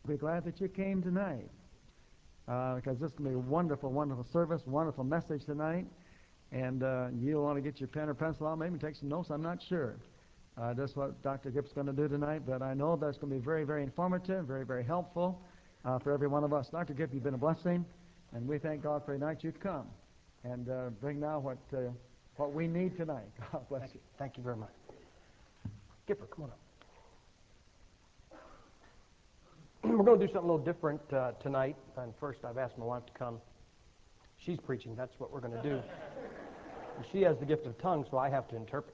We're glad that you came tonight because this is going to be a wonderful, wonderful service, wonderful message tonight. And you'll want to get your pen or pencil out, maybe take some notes, I'm not sure. That's what Dr. Gipp's going to do tonight, but I know that's going to be very, very informative, very, very helpful for every one of us. Dr. Gipp, you've been a blessing, and we thank God for the night you've come and bring now what we need tonight. God bless you. Thank you very much. Gipper, come on up. We're going to do something a little different tonight. And first, I've asked my wife to come. She's preaching. That's what we're going to do. And she has the gift of tongues, so I have to interpret.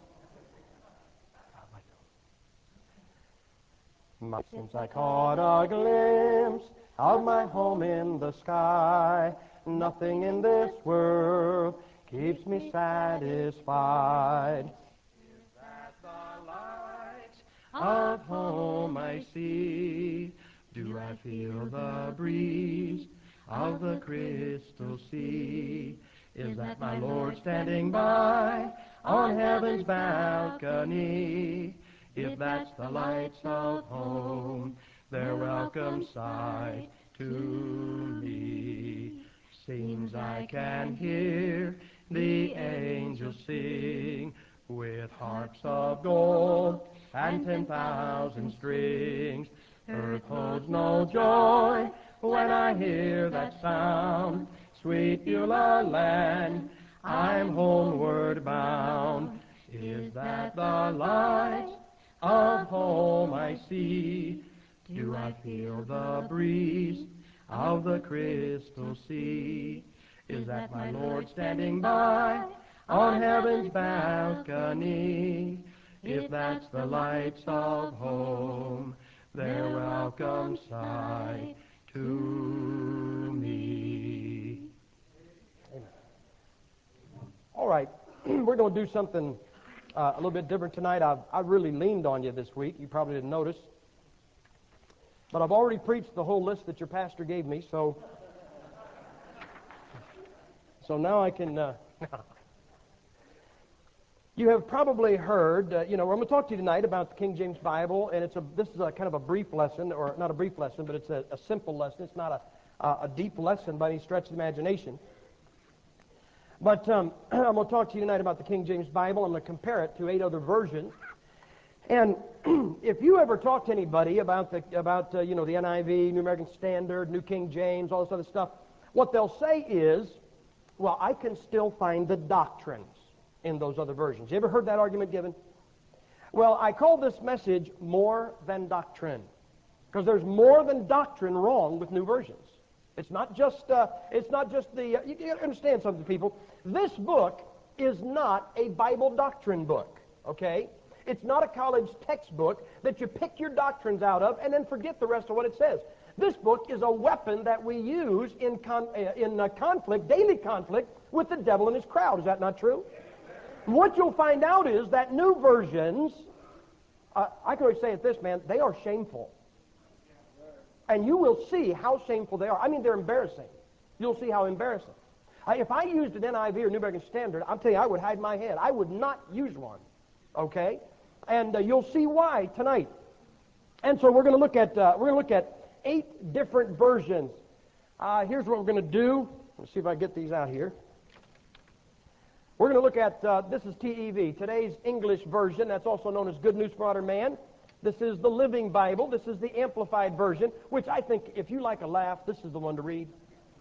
Since I caught a glimpse of my home in the sky, nothing in this world keeps me satisfied. Is that the light of home I see? Do I feel the breeze of the crystal sea? Is that my Lord standing by on heaven's balcony? If that's the lights of home, their welcome sight to me. Seems I can hear the angels sing with harps of gold and 10,000 strings. Earth holds no joy when I hear that sound. Sweet Beulah land, I'm homeward bound. Is that the light of home I see? Do I feel the breeze of the crystal sea? Is that my Lord standing by on heaven's balcony? If that's the lights of home, their welcome sight to me. Amen. All right, we're going to do something a little bit different tonight. I've really leaned on you this week. You probably didn't notice. But I've already preached the whole list that your pastor gave me, so now I can... You have probably heard, we're going to talk to you tonight about the King James Bible, and this is a kind of a brief lesson, or not a brief lesson, but it's a simple lesson. It's not a deep lesson by any stretch of the imagination. But I'm going to talk to you tonight about the King James Bible. I'm going to compare it to 8 other versions. And if you ever talk to anybody about the NIV, New American Standard, New King James, all this other stuff, what they'll say is, well, I can still find the doctrines in those other versions. You ever heard that argument given? Well, I call this message More Than Doctrine, because there's more than doctrine wrong with new versions. It's not just you understand something, people. This book is not a Bible doctrine book, okay? It's not a college textbook that you pick your doctrines out of and then forget the rest of what it says. This book is a weapon that we use in conflict, daily conflict, with the devil and his crowd. Is that not true? What you'll find out is that new versions, I can always say it this, man, they are shameful. And you will see how shameful they are. I mean, they're embarrassing. You'll see how embarrassing. If I used an NIV or New American Standard, I'm telling you, I would hide my head. I would not use one. Okay? And you'll see why tonight. And so we're going to look at 8 different versions. Here's what we're going to do. Let's see if I get these out here. We're going to look at, this is TEV, today's English version. That's also known as Good News for Modern Man. This is the Living Bible. This is the Amplified Version, which I think, if you like a laugh, this is the one to read.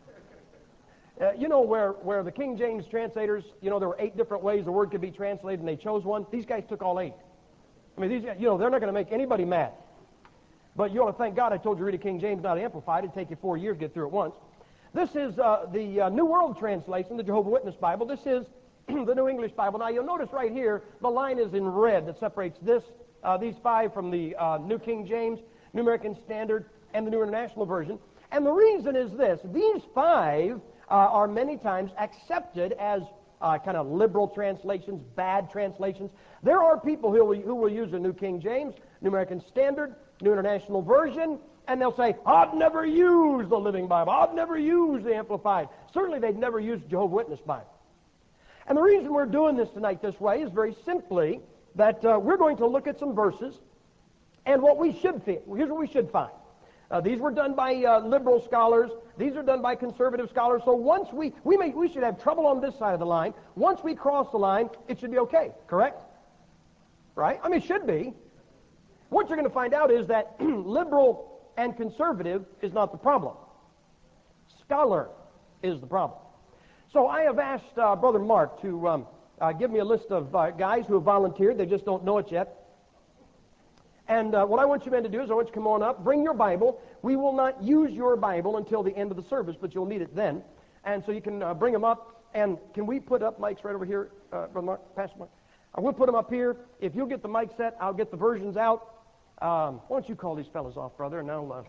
Where the King James translators, there were 8 different ways the word could be translated, and they chose one. These guys took all 8. I mean, these guys, they're not going to make anybody mad. But you ought to thank God I told you to read a King James, not Amplified. It'd take you 4 years to get through it once. This is the New World Translation, the Jehovah's Witness Bible. This is the New English Bible. Now, you'll notice right here, the line is in red that separates these 5 from the New King James, New American Standard, and the New International Version. And the reason is this. These 5 are many times accepted as kind of liberal translations, bad translations. There are people who will use the New King James, New American Standard, New International Version, and they'll say, I've never used the Living Bible. I've never used the Amplified. Certainly they've never used Jehovah's Witness Bible. And the reason we're doing this tonight this way is very simply that we're going to look at some verses, and what we should feel. Here's what we should find. These were done by liberal scholars. These are done by conservative scholars. So once we should have trouble on this side of the line. Once we cross the line, it should be okay. Correct? Right? I mean, it should be. What you're going to find out is that liberal and conservative is not the problem. Scholar is the problem. So I have asked Brother Mark to give me a list of guys who have volunteered. They just don't know it yet. And what I want you men to do is I want you to come on up, bring your Bible. We will not use your Bible until the end of the service, but you'll need it then. And so you can bring them up. And can we put up mics right over here, Brother Mark, Pastor Mark? We'll put them up here. If you'll get the mic set, I'll get the versions out. Why don't you call these fellas off, brother, and I'll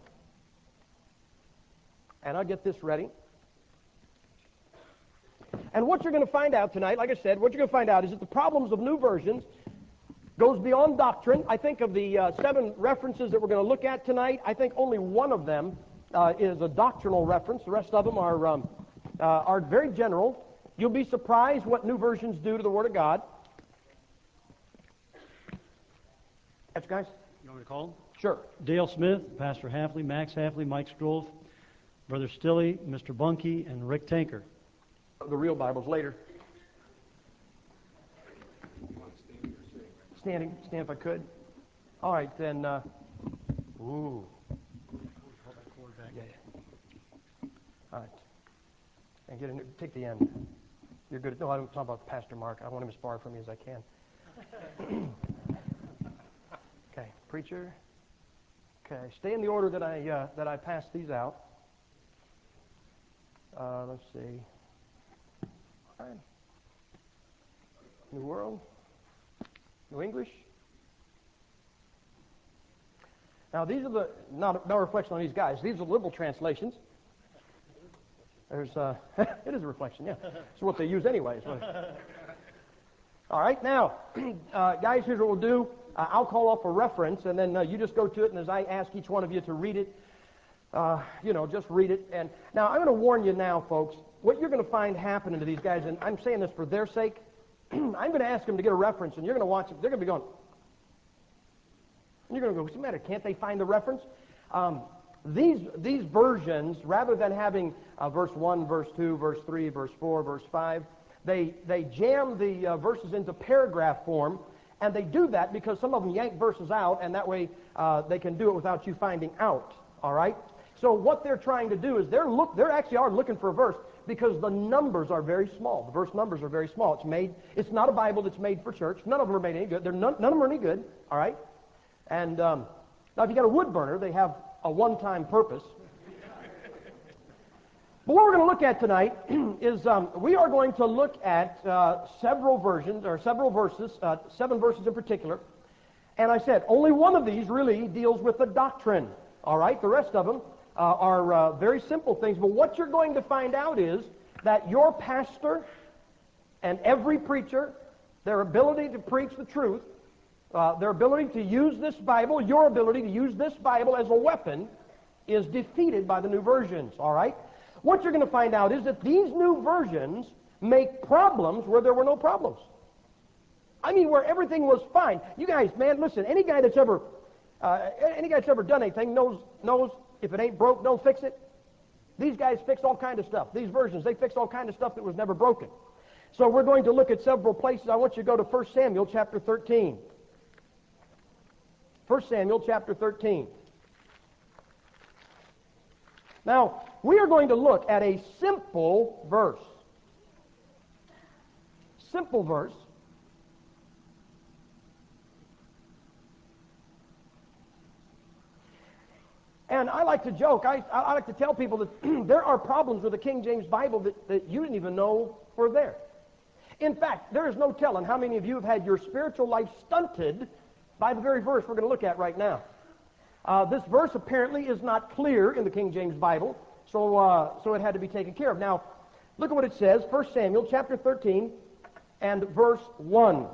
get this ready. And what you're going to find out tonight, like I said, what you're going to find out is that the problems of new versions goes beyond doctrine. I think of the 7 references that we're going to look at tonight, I think only one of them is a doctrinal reference. The rest of them are very general. You'll be surprised what new versions do to the Word of God. That's guys. You want me to call them? Sure. Dale Smith, Pastor Halfley, Max Halfley, Mike Stroff, Brother Stilley, Mr. Bunky, and Rick Tanker. The real Bibles later. Stand if I could. All right, then. Ooh. Yeah. All right. And get in. Take the end. You're good. No, I don't talk about Pastor Mark. I want him as far from me as I can. Okay, preacher. Okay, stay in the order that I pass these out. Let's see. All right. New World. New English. Now these are no reflection on these guys. These are liberal translations. There's it is a reflection, yeah. It's what they use anyways. All right, now, guys, here's what we'll do. I'll call off a reference, and then you just go to it, and as I ask each one of you to read it, just read it. And now I'm going to warn you now, folks, what you're going to find happening to these guys, and I'm saying this for their sake, I'm going to ask them to get a reference, and you're going to watch it. They're going to be going, and you're going to go, what's the matter? Can't they find the reference? These versions, rather than having verse 1, verse 2, verse 3, verse 4, verse 5, they jam the verses into paragraph form, and they do that because some of them yank verses out, and that way they can do it without you finding out, all right? So what they're trying to do is they actually are looking for a verse because the numbers are very small. The verse numbers are very small. It's not a Bible that's made for church. None of them are made any good. None of them are any good, all right? And now if you got a wood burner, they have a one-time purpose. But what we're going to look at tonight is we are going to look at several verses, 7 verses in particular. And I said, only one of these really deals with the doctrine. All right, the rest of them are very simple things. But what you're going to find out is that your pastor and every preacher, their ability to preach the truth, their ability to use this Bible, your ability to use this Bible as a weapon is defeated by the new versions. All right? What you're going to find out is that these new versions make problems where there were no problems. I mean, where everything was fine. You guys, man, listen, any guy that's ever done anything knows if it ain't broke, don't fix it. These guys fix all kind of stuff. These versions, they fix all kind of stuff that was never broken. So we're going to look at several places. I want you to go to 1 Samuel chapter 13. 1 Samuel chapter 13. Now, we are going to look at a simple verse. Simple verse. And I like to joke, I like to tell people that there are problems with the King James Bible that you didn't even know were there. In fact, there is no telling how many of you have had your spiritual life stunted by the very verse we're going to look at right now. This verse apparently is not clear in the King James Bible, so it had to be taken care of. Now, look at what it says, 1 Samuel chapter 13 and verse 1.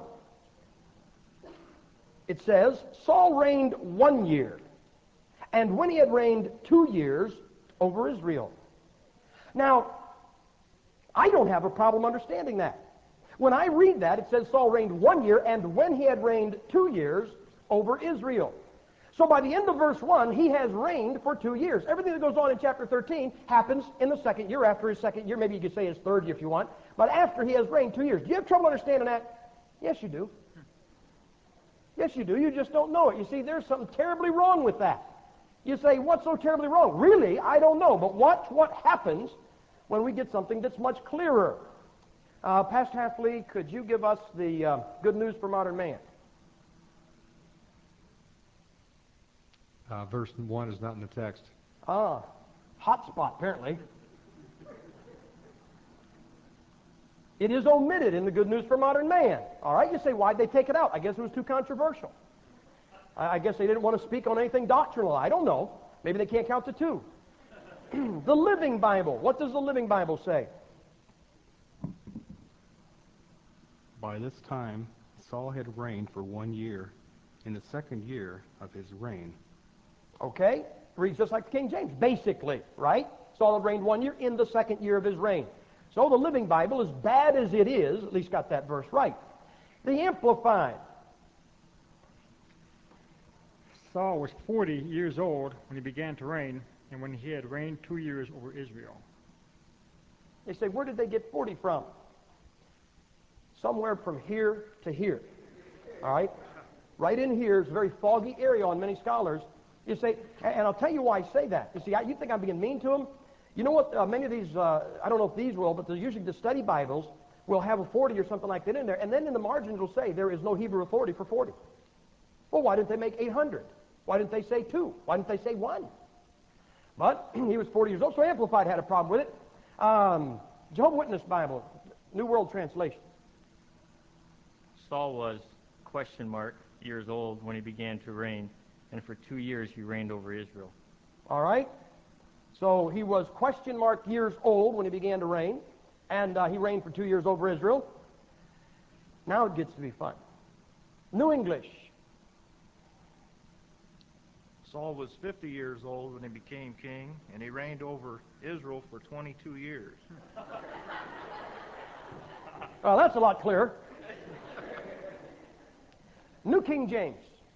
It says, Saul reigned 1 year, and when he had reigned 2 years over Israel. Now, I don't have a problem understanding that. When I read that, it says Saul reigned 1 year, and when he had reigned 2 years over Israel. So by the end of verse 1, he has reigned for 2 years. Everything that goes on in chapter 13 happens in the second year, after his second year. Maybe you could say his third year if you want. But after he has reigned 2 years. Do you have trouble understanding that? Yes, you do. Yes, you do. You just don't know it. You see, there's something terribly wrong with that. You say, what's so terribly wrong? Really, I don't know. But watch what happens when we get something that's much clearer. Pastor Halfley, could you give us the good news for modern man? Verse 1 is not in the text. Hot spot, apparently. It is omitted in the good news for modern man. All right, you say, why'd they take it out? I guess it was too controversial. I guess they didn't want to speak on anything doctrinal. I don't know. Maybe they can't count to 2. The Living Bible. What does the Living Bible say? By this time, Saul had reigned for 1 year, in the second year of his reign. Okay, reads just like the King James, basically, right? Saul had reigned 1 year in the second year of his reign. So the Living Bible, as bad as it is, at least got that verse right. The Amplified. Saul was 40 years old when he began to reign, and when he had reigned 2 years over Israel. They say, where did they get 40 from? Somewhere from here to here. All right? Right in here is a very foggy area on many scholars. You say, and I'll tell you why I say that. You see, you think I'm being mean to them? You know what? Many of these, I don't know if these will, but usually the study Bibles will have a 40 or something like that in there, and then in the margins will say there is no Hebrew authority for 40. Well, why didn't they make 800? Why didn't they say 2? Why didn't they say 1? But he was 40 years old, so Amplified had a problem with it. Jehovah's Witness Bible, New World Translation. Saul was, years old when he began to reign, and for 2 years he reigned over Israel. All right? So he was years old when he began to reign, and he reigned for 2 years over Israel. Now it gets to be fun. New English. Saul was 50 years old when he became king, and he reigned over Israel for 22 years. Well, that's a lot clearer. New King James.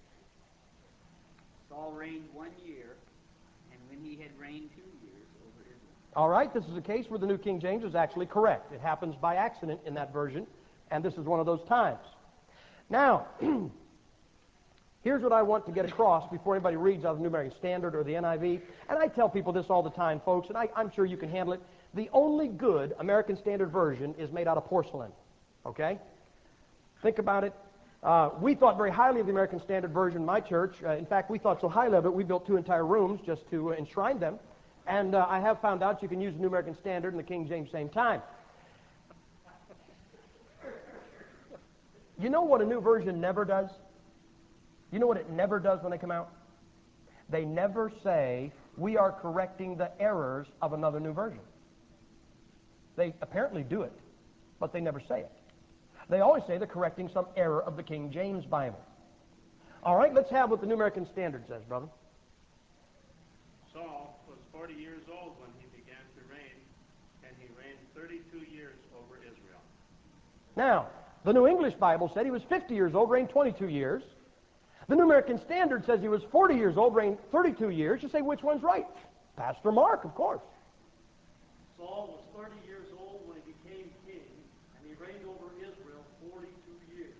Saul reigned 1 year, and when he had reigned 2 years over Israel. All right, this is a case where the New King James is actually correct. It happens by accident in that version, and this is one of those times. Now, here's what I want to get across before anybody reads out of the New American Standard or the NIV. And I tell people this all the time, folks, and I'm sure you can handle it. The only good American Standard Version is made out of porcelain. Okay? Think about it. We thought very highly of the American Standard Version in my church. In fact, we thought so highly of it, we built 2 entire rooms just to enshrine them. And I have found out you can use the New American Standard and the King James same time. You know what a new version never does? You know what it never does when they come out? They never say, we are correcting the errors of another new version. They apparently do it, but they never say it. They always say they're correcting some error of the King James Bible. All right, let's have what the New American Standard says, brother. Saul was 40 years old when he began to reign, and he reigned 32 years over Israel. Now, the New English Bible said he was 50 years old, reigned 22 years. The New American Standard says he was 40 years old, reigned 32 years. You say, which one's right? Pastor Mark, of course. Saul was 30 years old when he became king, and he reigned over Israel 42 years.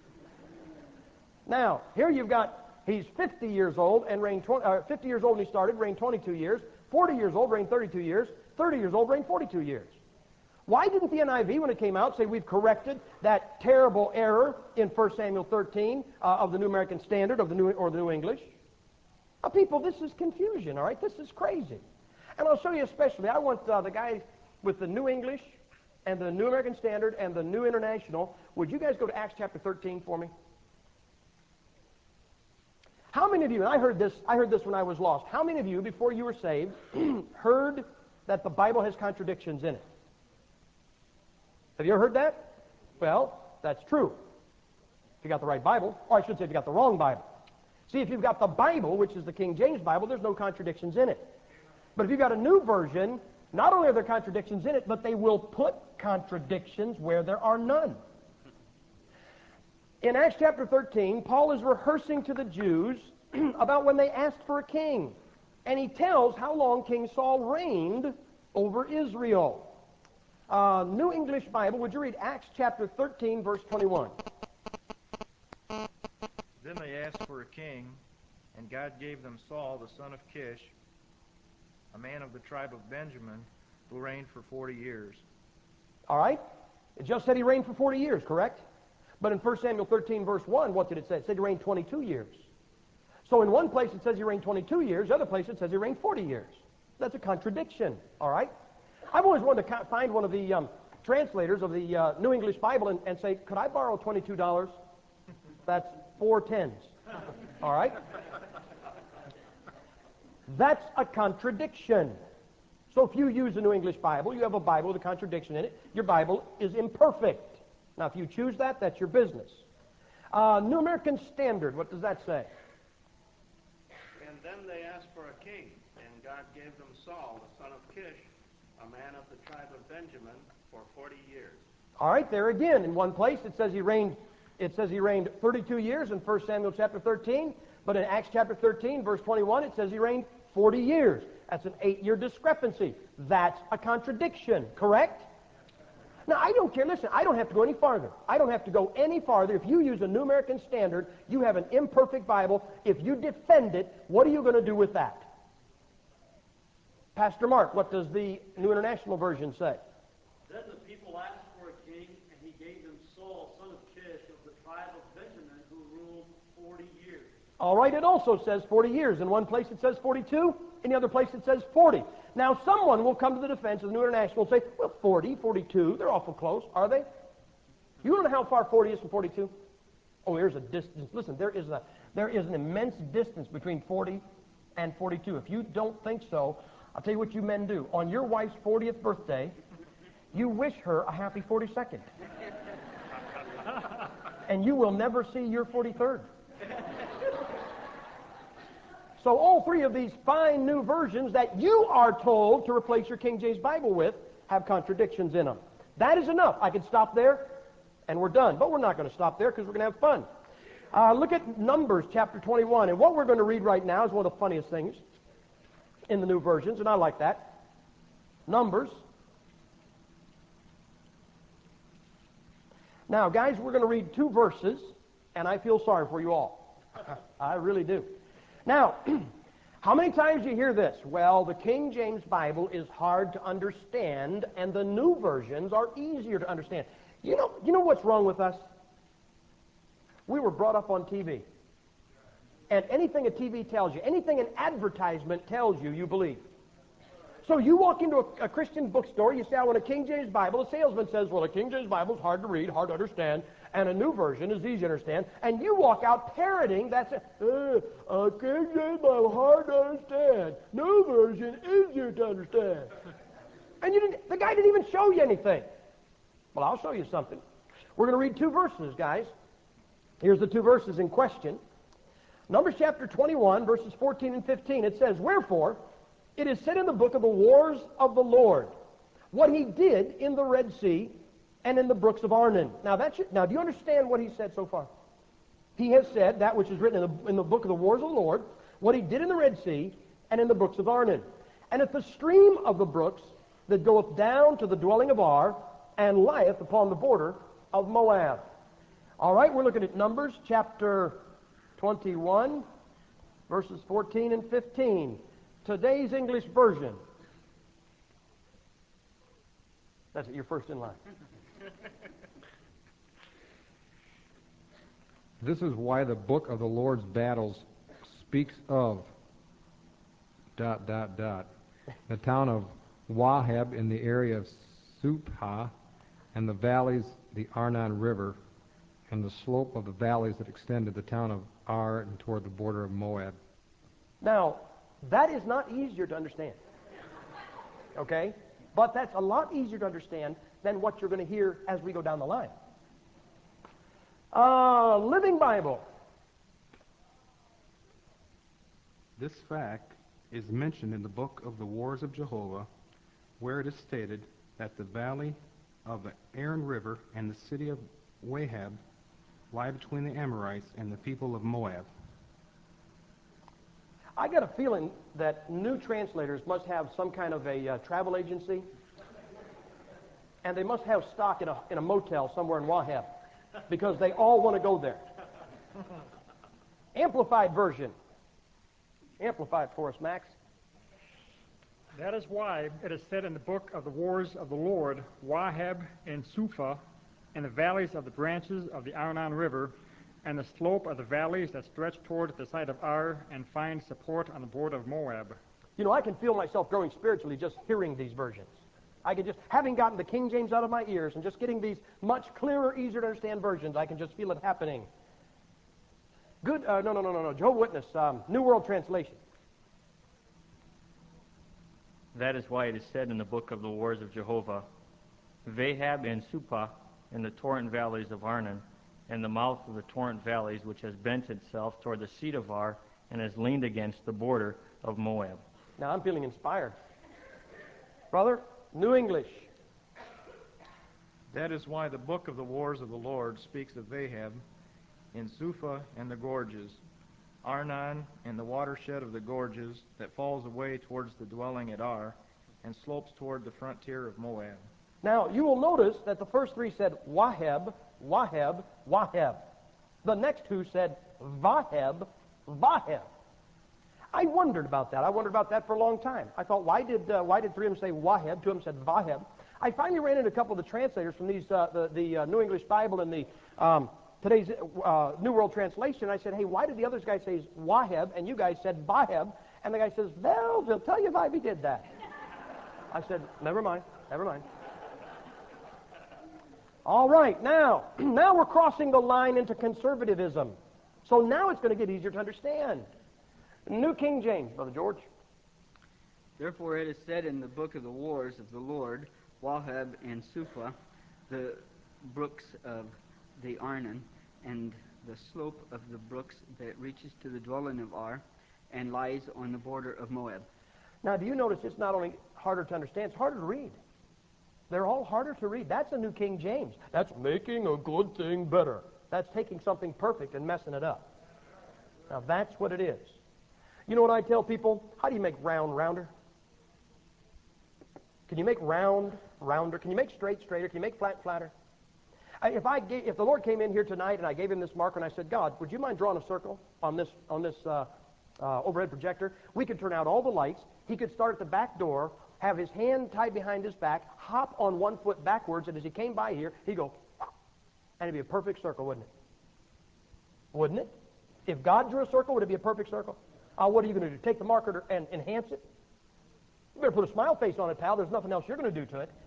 Now, here you've got, he's 50 years old and reigned 50 years old when he started, reigned 22 years. 40 years old, reigned 32 years. 30 years old, reigned 42 years. Why didn't the NIV, when it came out, say we've corrected that terrible error in 1 Samuel 13 of the New American Standard or the New English? People, this is confusion, all right? This is crazy. And I'll show you especially. I want the guys with the New English and the New American Standard and the New International. Would you guys go to Acts chapter 13 for me? How many of you, and I heard this when I was lost, how many of you, before you were saved, heard that the Bible has contradictions in it? Have you ever heard that? Well, that's true. If you got the right Bible, or I should say if you got the wrong Bible. See, if you've got the Bible, which is the King James Bible, there's no contradictions in it. But if you've got a new version, not only are there contradictions in it, but they will put contradictions where there are none. In Acts chapter 13, Paul is rehearsing to the Jews about when they asked for a king. And he tells how long King Saul reigned over Israel. New English Bible, would you read Acts chapter 13, verse 21? Then they asked for a king, and God gave them Saul, the son of Kish, a man of the tribe of Benjamin, who reigned for 40 years. All right? It just said he reigned for 40 years, correct? But in 1 Samuel 13, verse 1, what did it say? It said he reigned 22 years. So in one place it says he reigned 22 years, the other place it says he reigned 40 years. That's a contradiction, all right? I've always wanted to find one of the translators of the New English Bible and say, could I borrow $22? That's 4 tens, all right? That's a contradiction. So if you use a New English Bible, you have a Bible with a contradiction in it, your Bible is imperfect. Now, if you choose that, that's your business. New American Standard, what does that say? And then they asked for a king, and God gave them Saul, the son of Kish, a man of the tribe of Benjamin, for 40 years. All right, there again, in one place it says he reigned 32 years in 1 Samuel chapter 13, but in Acts chapter 13, verse 21, it says he reigned 40 years. That's an 8-year discrepancy. That's a contradiction, correct? Now, I don't care. Listen, I don't have to go any farther. I don't have to go any farther. If you use a New American Standard, you have an imperfect Bible. If you defend it, what are you going to do with that? Pastor Mark, what does the New International Version say? Then the people asked for a king, and he gave them Saul, son of Kish, of the tribe of Benjamin, who ruled 40 years. All right, it also says 40 years. In one place it says 42. In the other place it says 40. Now, someone will come to the defense of the New International and say, well, 40, 42, they're awful close, are they? You don't know how far 40 is from 42? Oh, there's a distance. Listen, there is an immense distance between 40 and 42. If you don't think so, I'll tell you what you men do. On your wife's 40th birthday, you wish her a happy 42nd. And you will never see your 43rd. So all three of these fine new versions that you are told to replace your King James Bible with have contradictions in them. That is enough. I could stop there and we're done. But we're not going to stop there because we're going to have fun. Look at Numbers chapter 21. And what we're going to read right now is one of the funniest things in the new versions, and I like that. Numbers. Now, guys, we're going to read 2 verses, and I feel sorry for you all. I really do. Now, how many times do you hear this? Well, the King James Bible is hard to understand, and the new versions are easier to understand. You know what's wrong with us? We were brought up on TV. And anything a TV tells you, anything an advertisement tells you, you believe. So you walk into a Christian bookstore, you say, I want a King James Bible. The salesman says, well, a King James Bible is hard to read, hard to understand, and a new version is easy to understand. And you walk out parroting, that's a King James Bible, hard to understand. New version, easier to understand. And the guy didn't even show you anything. Well, I'll show you something. We're going to read 2 verses, guys. Here's the 2 verses in question. Numbers chapter 21, verses 14 and 15. It says, wherefore, it is said in the book of the wars of the Lord, what he did in the Red Sea and in the brooks of Arnon. Now, do you understand what he said so far? He has said that which is written in the book of the wars of the Lord, what he did in the Red Sea and in the brooks of Arnon. And at the stream of the brooks that goeth down to the dwelling of Ar, and lieth upon the border of Moab. All right, we're looking at Numbers chapter 21, verses 14 and 15. Today's English version. That's it, you're first in line. This is why the book of the Lord's battles speaks of ... the town of Wahab in the area of Supha, and the valleys, the Arnon River, and the slope of the valleys that extend to the town of Ar and toward the border of Moab. Now, that is not easier to understand. Okay? But that's a lot easier to understand than what you're going to hear as we go down the line. Living Bible. This fact is mentioned in the book of the Wars of Jehovah, where it is stated that the valley of the Arnon River and the city of Wahab lie between the Amorites and the people of Moab. I got a feeling that new translators must have some kind of a travel agency, and they must have stock in a motel somewhere in Wahab, because they all want to go there. Amplified version. Amplify it for us, Max. That is why it is said in the book of the wars of the Lord, Wahab and Suphah, and the valleys of the branches of the Arnon River, and the slope of the valleys that stretch toward the side of Ar, and find support on the border of Moab. You know, I can feel myself growing spiritually just hearing these versions. I can just, having gotten the King James out of my ears and just getting these much clearer, easier to understand versions, I can just feel it happening. Good, no. Jehovah's Witness, New World Translation. That is why it is said in the book of the wars of Jehovah, Vahab and Suphah in the torrent valleys of Arnon, and the mouth of the torrent valleys, which has bent itself toward the seat of Ar, and has leaned against the border of Moab. Now I'm feeling inspired. Brother, New English. That is why the book of the wars of the Lord speaks of Vahab in Suphah and the gorges, Arnon and the watershed of the gorges that falls away towards the dwelling at Ar, and slopes toward the frontier of Moab. Now, you will notice that the first three said Wahab, Wahab, Wahab. The next two said Vahab, Vahab. I wondered about that. I wondered about that for a long time. I thought, why did three of them say Wahab, two of them said Vahab? I finally ran into a couple of the translators from these the New English Bible and the today's New World Translation. I said, hey, why did the other guy say Wahab and you guys said Vahab? And the guy says, well, they'll tell you why we did that. I said, never mind. All right, now we're crossing the line into conservatism. So now it's going to get easier to understand. New King James, Brother George. Therefore it is said in the book of the wars of the Lord, Wahab and Suphah, the brooks of the Arnon, and the slope of the brooks that reaches to the dwelling of Ar, and lies on the border of Moab. Now, do you notice it's not only harder to understand, it's harder to read. They're all harder to read. That's a New King James. That's making a good thing better. That's taking something perfect and messing it up. Now, that's what it is. You know what I tell people? How do you make round rounder? Can you make round rounder? Can you make straight straighter? Can you make flat flatter? If the Lord came in here tonight and I gave him this marker and I said, God, would you mind drawing a circle on this overhead projector? We could turn out all the lights. He could start at the back door, have his hand tied behind his back, hop on one foot backwards, and as he came by here, he'd go, and it'd be a perfect circle, wouldn't it? Wouldn't it? If God drew a circle, would it be a perfect circle? What are you going to do? Take the marker and enhance it? You better put a smile face on it, pal. There's nothing else you're going to do to it.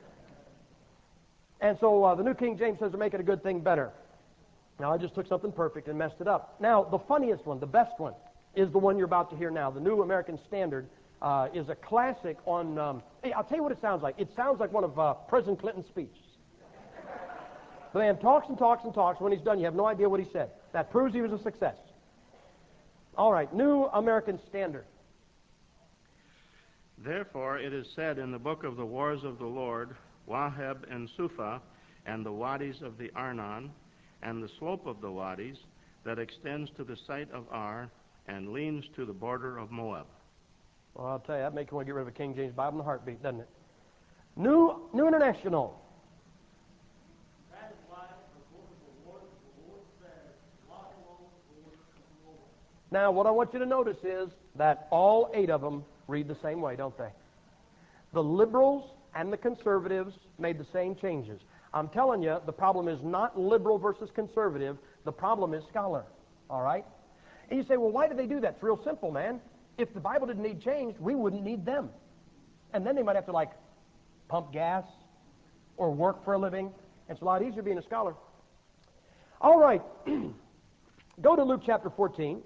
And so the New King James says they're making a good thing better. Now, I just took something perfect and messed it up. Now, the funniest one, the best one, is the one you're about to hear now. The New American Standard is a classic on... hey, I'll tell you what it sounds like. It sounds like one of President Clinton's speeches. The man talks and talks and talks. When he's done, you have no idea what he said. That proves he was a success. All right, New American Standard. Therefore it is said in the book of the wars of the Lord, Wahab and Suphah, and the wadis of the Arnon, and the slope of the wadis, that extends to the site of Ar, and leans to the border of Moab. Well, I'll tell you, that makes you want to get rid of a King James Bible in a heartbeat, doesn't it? New International. That is why the book of the Lord says, walk along the border of Moab. Now, what I want you to notice is that all 8 of them read the same way, don't they? The liberals and the conservatives made the same changes. I'm telling you, the problem is not liberal versus conservative. The problem is scholar. All right? And you say, well, why did they do that? It's real simple, man. If the Bible didn't need changed, we wouldn't need them. And then they might have to, like, pump gas or work for a living. It's a lot easier being a scholar. All right. Go to Luke chapter 14.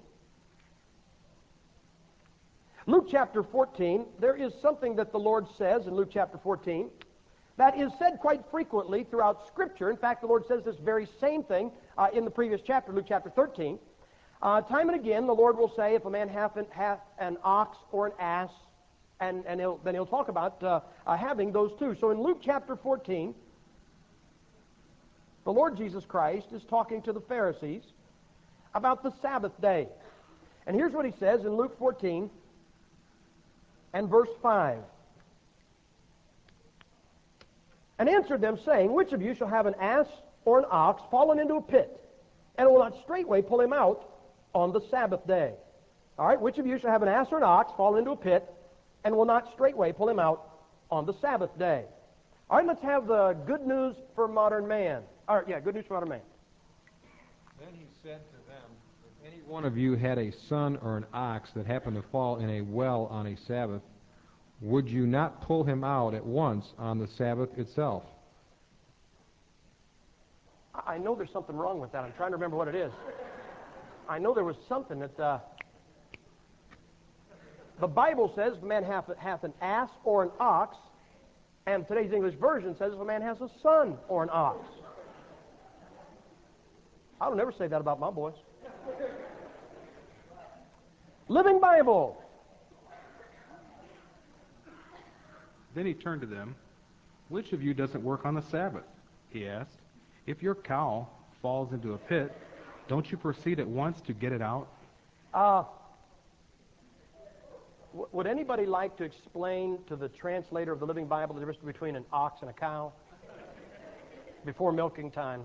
Luke chapter 14, there is something that the Lord says in Luke chapter 14 that is said quite frequently throughout Scripture. In fact, the Lord says this very same thing in the previous chapter, Luke chapter 13. Time and again, the Lord will say, if a man hath an ox or an ass, and then he'll talk about having those two. So in Luke chapter 14, The Lord Jesus Christ is talking to the Pharisees about the Sabbath day. And here's what he says in Luke 14 and verse 5. And answered them, saying, Which of you shall have an ass or an ox fallen into a pit, and will not straightway pull him out on the Sabbath day? All right, which of you shall have an ass or an ox fallen into a pit, and will not straightway pull him out on the Sabbath day? All right, let's have the good news for modern man. All right, yeah, good news for modern man. Then he said to them, If any one of you had a son or an ox that happened to fall in a well on a Sabbath, would you not pull him out at once on the Sabbath itself? I know there's something wrong with that. I'm trying to remember what it is. I know there was something that... the Bible says if a man hath an ass or an ox, and today's English version says if a man has a son or an ox. I don't ever say that about my boys. Living Bible. Then he turned to them. Which of you doesn't work on the Sabbath? He asked. If your cow falls into a pit, don't you proceed at once to get it out? Would anybody like to explain to the translator of the Living Bible the difference between an ox and a cow? Before milking time.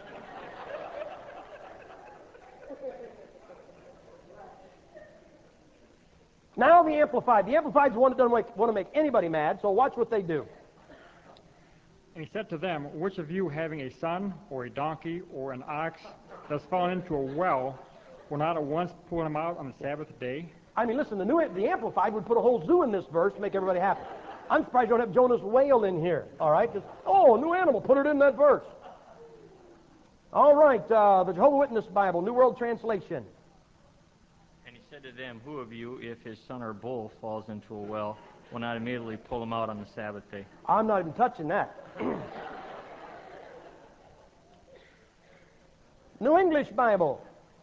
Now the Amplified. The Amplified's the one that doesn't want to make anybody mad, so watch what they do. And he said to them, Which of you having a son or a donkey or an ox that's fallen into a well will not at once pull him out on the Sabbath day? I mean, listen, the Amplified would put a whole zoo in this verse to make everybody happy. I'm surprised you don't have Jonah's whale in here, all right? Just, new animal, put it in that verse. All right, the Jehovah's Witness Bible, New World Translation. And he said to them, Who of you, if his son or bull falls into a well, will not immediately pull him out on the Sabbath day? I'm not even touching that. New English Bible.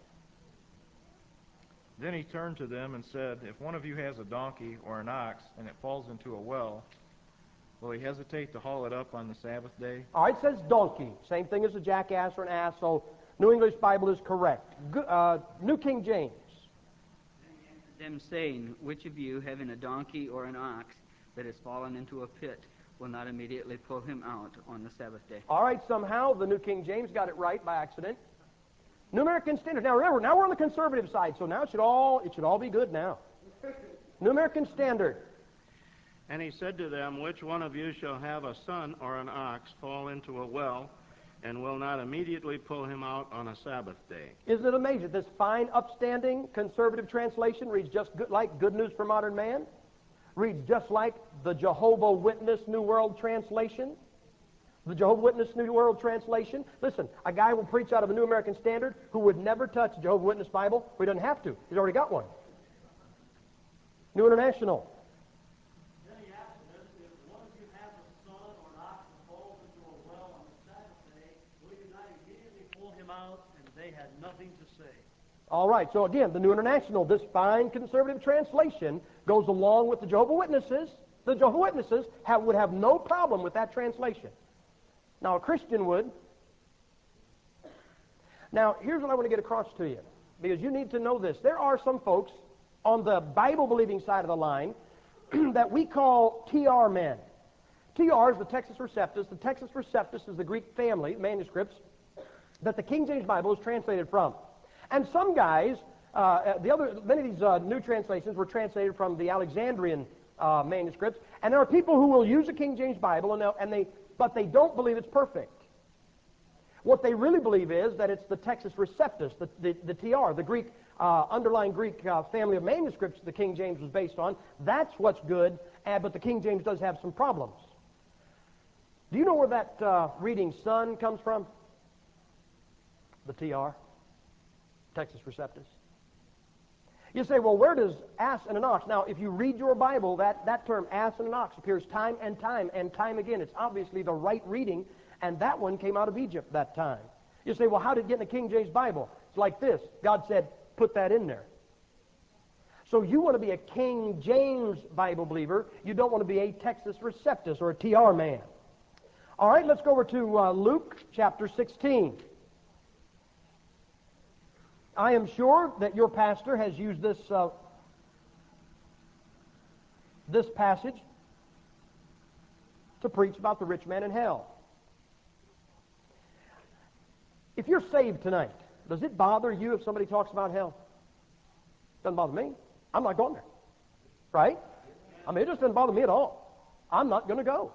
Then he turned to them and said, If one of you has a donkey or an ox, and it falls into a well, will he hesitate to haul it up on the Sabbath day? All right, it says donkey. Same thing as a jackass or an ass, so New English Bible is correct. New King James. Them saying, Which of you, having a donkey or an ox that has fallen into a pit, will not immediately pull him out on the Sabbath day? All right, somehow the New King James got it right by accident. New American Standard. Now remember, now we're on the conservative side, so now it should all be good now. New American Standard. And he said to them, Which one of you shall have a son or an ox fall into a well, and will not immediately pull him out on a Sabbath day? Isn't it amazing? This fine, upstanding, conservative translation reads just like Good News for Modern Man. Reads just like the Jehovah Witness New World Translation. The Jehovah Witness New World Translation. Listen, a guy will preach out of the New American Standard who would never touch Jehovah Witness Bible. He doesn't have to. He's already got one. New International. Then he asked them, If one of you has a son or an ox that falls into a well on the Sabbath day, will you not immediately pull him out? And they had nothing to say. All right, so again, the New International, this fine conservative translation goes along with the Jehovah Witnesses. The Jehovah Witnesses would have no problem with that translation. Now, a Christian would. Now, here's what I want to get across to you, because you need to know this. There are some folks on the Bible-believing side of the line that we call TR men. TR is the Textus Receptus. The Textus Receptus is the Greek family manuscripts that the King James Bible is translated from. And some guys, many of these new translations were translated from the Alexandrian manuscripts, and there are people who will use the King James Bible, but they don't believe it's perfect. What they really believe is that it's the Textus Receptus, the TR, the Greek, underlying Greek family of manuscripts the King James was based on. That's what's good, but the King James does have some problems. Do you know where that reading son comes from? The TR, Textus Receptus. You say, well, where does ass and an ox? Now, if you read your Bible, that term ass and an ox appears time and time again. It's obviously the right reading, and that one came out of Egypt that time. You say, well, how did it get in the King James Bible? It's like this. God said, put that in there. So you want to be a King James Bible believer. You don't want to be a Textus Receptus or a TR man. All right, let's go over to Luke chapter 16. I am sure that your pastor has used this passage to preach about the rich man in hell. If you're saved tonight, does it bother you if somebody talks about hell? Doesn't bother me. I'm not going there. Right? I mean, it just doesn't bother me at all. I'm not going to go.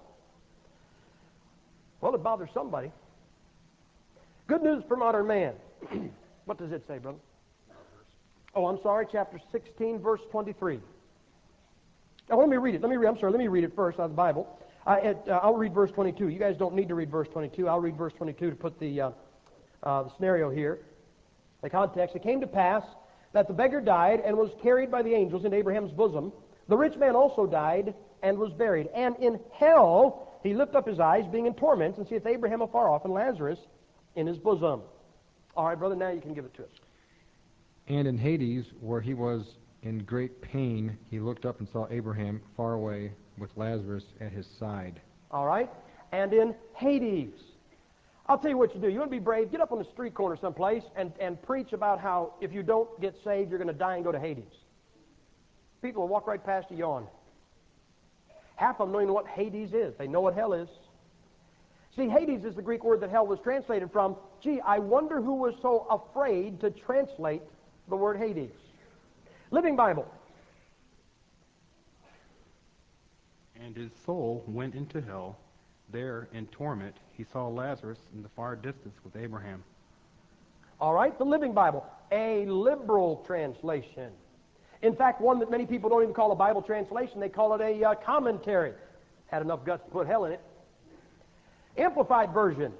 Well, it bothers somebody. Good news for modern man. What does it say, brother? Oh, I'm sorry, chapter 16, verse 23. Now, let me read it. Let me read it first out of the Bible. I'll read verse 22. You guys don't need to read verse 22. I'll read verse 22 to put the scenario here. The context. It came to pass that the beggar died and was carried by the angels into Abraham's bosom. The rich man also died and was buried. And in hell he lifted up his eyes, being in torment, and seeth Abraham afar off and Lazarus in his bosom. All right, brother, now you can give it to us. And in Hades, where he was in great pain, he looked up and saw Abraham far away with Lazarus at his side. All right? And in Hades. I'll tell you what you do. You want to be brave? Get up on the street corner someplace and preach about how if you don't get saved, you're going to die and go to Hades. People will walk right past you yawn. Half of them don't even know what Hades is. They know what hell is. See, Hades is the Greek word that hell was translated from. Gee, I wonder who was so afraid to translate the word Hades. Living Bible. And his soul went into hell. There, in torment, he saw Lazarus in the far distance with Abraham. All right, the Living Bible. A liberal translation. In fact, one that many people don't even call a Bible translation. They call it a commentary. Had enough guts to put hell in it. Amplified version.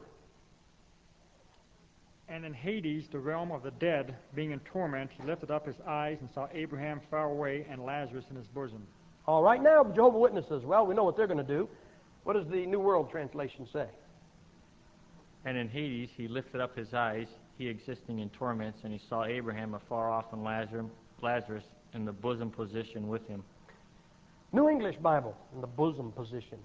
And in Hades, the realm of the dead, being in torment, he lifted up his eyes and saw Abraham far away and Lazarus in his bosom. All right, now Jehovah's Witnesses. Well, we know what they're going to do. What does the New World Translation say? And in Hades he lifted up his eyes, he existing in torments, and he saw Abraham afar off and Lazarus in the bosom position with him. New English Bible, in the bosom position.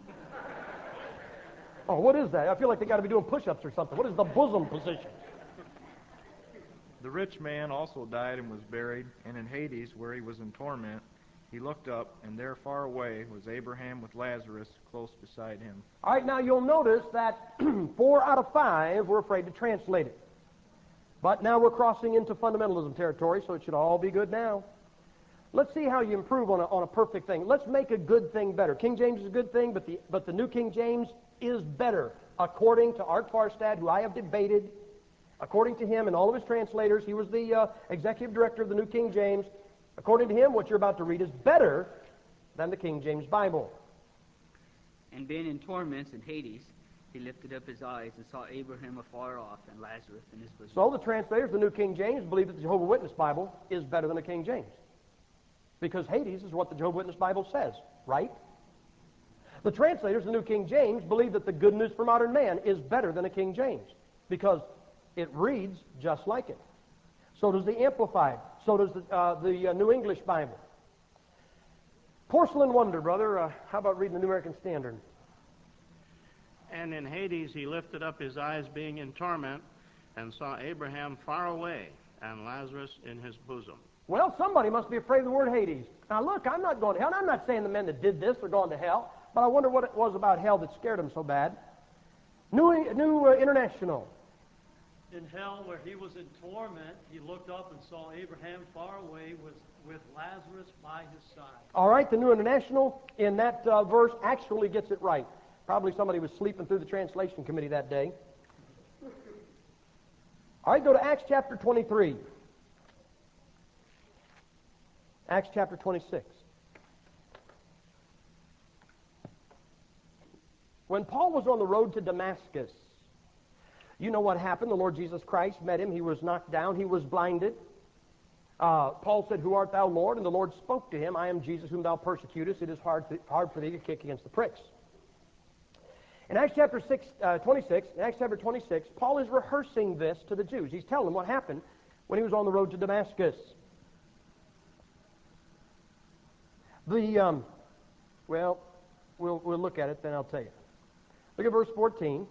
Oh, what is that? I feel like they got to be doing push-ups or something. What is the bosom position? The rich man also died and was buried, and in Hades, where he was in torment, he looked up, and there far away was Abraham with Lazarus close beside him. All right, now you'll notice that 4 out of 5 were afraid to translate it. But now we're crossing into fundamentalism territory, so it should all be good now. Let's see how you improve on a perfect thing. Let's make a good thing better. King James is a good thing, but the New King James is better, according to Art Farstad, who I have debated. According to him and all of his translators, he was the executive director of the New King James. According to him, what you're about to read is better than the King James Bible. And being in torments in Hades, he lifted up his eyes and saw Abraham afar off and Lazarus in his bosom. So the translators of the New King James believe that the Jehovah's Witness Bible is better than the King James. Because Hades is what the Jehovah's Witness Bible says, right? The translators of the New King James believe that the Good News for Modern Man is better than the King James because it reads just like it. So does the Amplified. So does the New English Bible. Porcelain wonder, brother. How about reading the New American Standard? And in Hades he lifted up his eyes, being in torment, and saw Abraham far away and Lazarus in his bosom. Well, somebody must be afraid of the word Hades. Now, look, I'm not going to hell, and I'm not saying the men that did this are going to hell, but I wonder what it was about hell that scared them so bad. New International. In hell, where he was in torment, he looked up and saw Abraham far away with Lazarus by his side. All right, the New International in that verse actually gets it right. Probably somebody was sleeping through the translation committee that day. All right, go to Acts chapter 23. Acts chapter 26. When Paul was on the road to Damascus, you know what happened. The Lord Jesus Christ met him. He was knocked down. He was blinded. Paul said, "Who art thou, Lord?" And the Lord spoke to him, "I am Jesus whom thou persecutest. It is hard for thee to kick against the pricks." In Acts chapter 26, Paul is rehearsing this to the Jews. He's telling them what happened when he was on the road to Damascus. We'll look at it, then I'll tell you. Look at verse 14.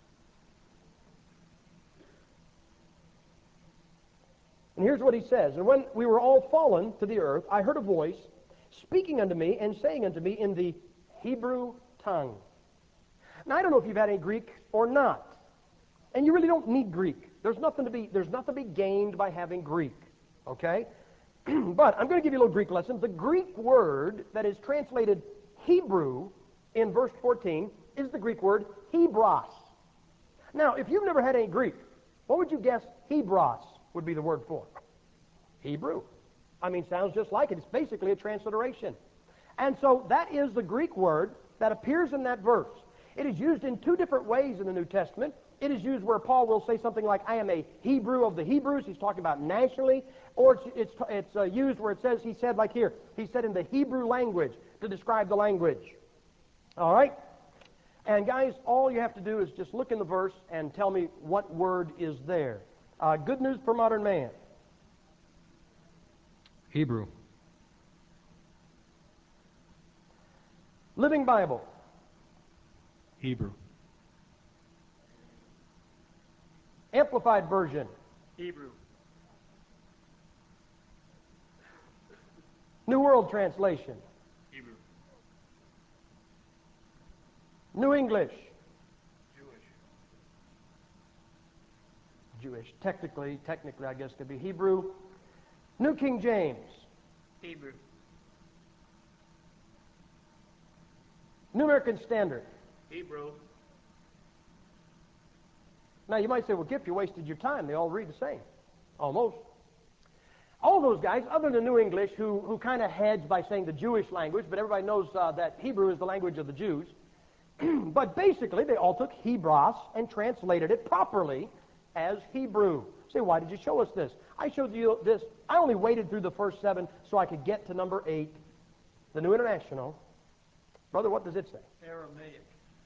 And here's what he says. And when we were all fallen to the earth, I heard a voice speaking unto me and saying unto me in the Hebrew tongue. Now, I don't know if you've had any Greek or not. And you really don't need Greek. There's nothing to be gained by having Greek. Okay? But I'm going to give you a little Greek lesson. The Greek word that is translated Hebrew in verse 14 is the Greek word Hebros. Now, if you've never had any Greek, what would you guess Hebros would be the word for? Hebrew. I mean, sounds just like it. It's basically a transliteration. And so that is the Greek word that appears in that verse. It is used in two different ways in the New Testament. It is used where Paul will say something like, I am a Hebrew of the Hebrews. He's talking about nationally. Or it's used where it says, he said like here, he said in the Hebrew language to describe the language. All right? And guys, all you have to do is just look in the verse and tell me what word is there. Good news for modern man. Hebrew. Living Bible. Hebrew. Amplified Version. Hebrew. New World Translation. Hebrew. New English. Jewish. Jewish. Technically, I guess could be Hebrew. New King James. Hebrew. New American Standard. Hebrew. Now you might say, well, Giff, you wasted your time. They all read the same. Almost. All those guys, other than New English, who kind of hedge by saying the Jewish language, but everybody knows that Hebrew is the language of the Jews. But basically, they all took Hebros and translated it properly as Hebrew. Say, why did you show us this? I showed you this. I only waited through the first 7 so I could get to number 8, the New International. Brother, what does it say? Aramaic.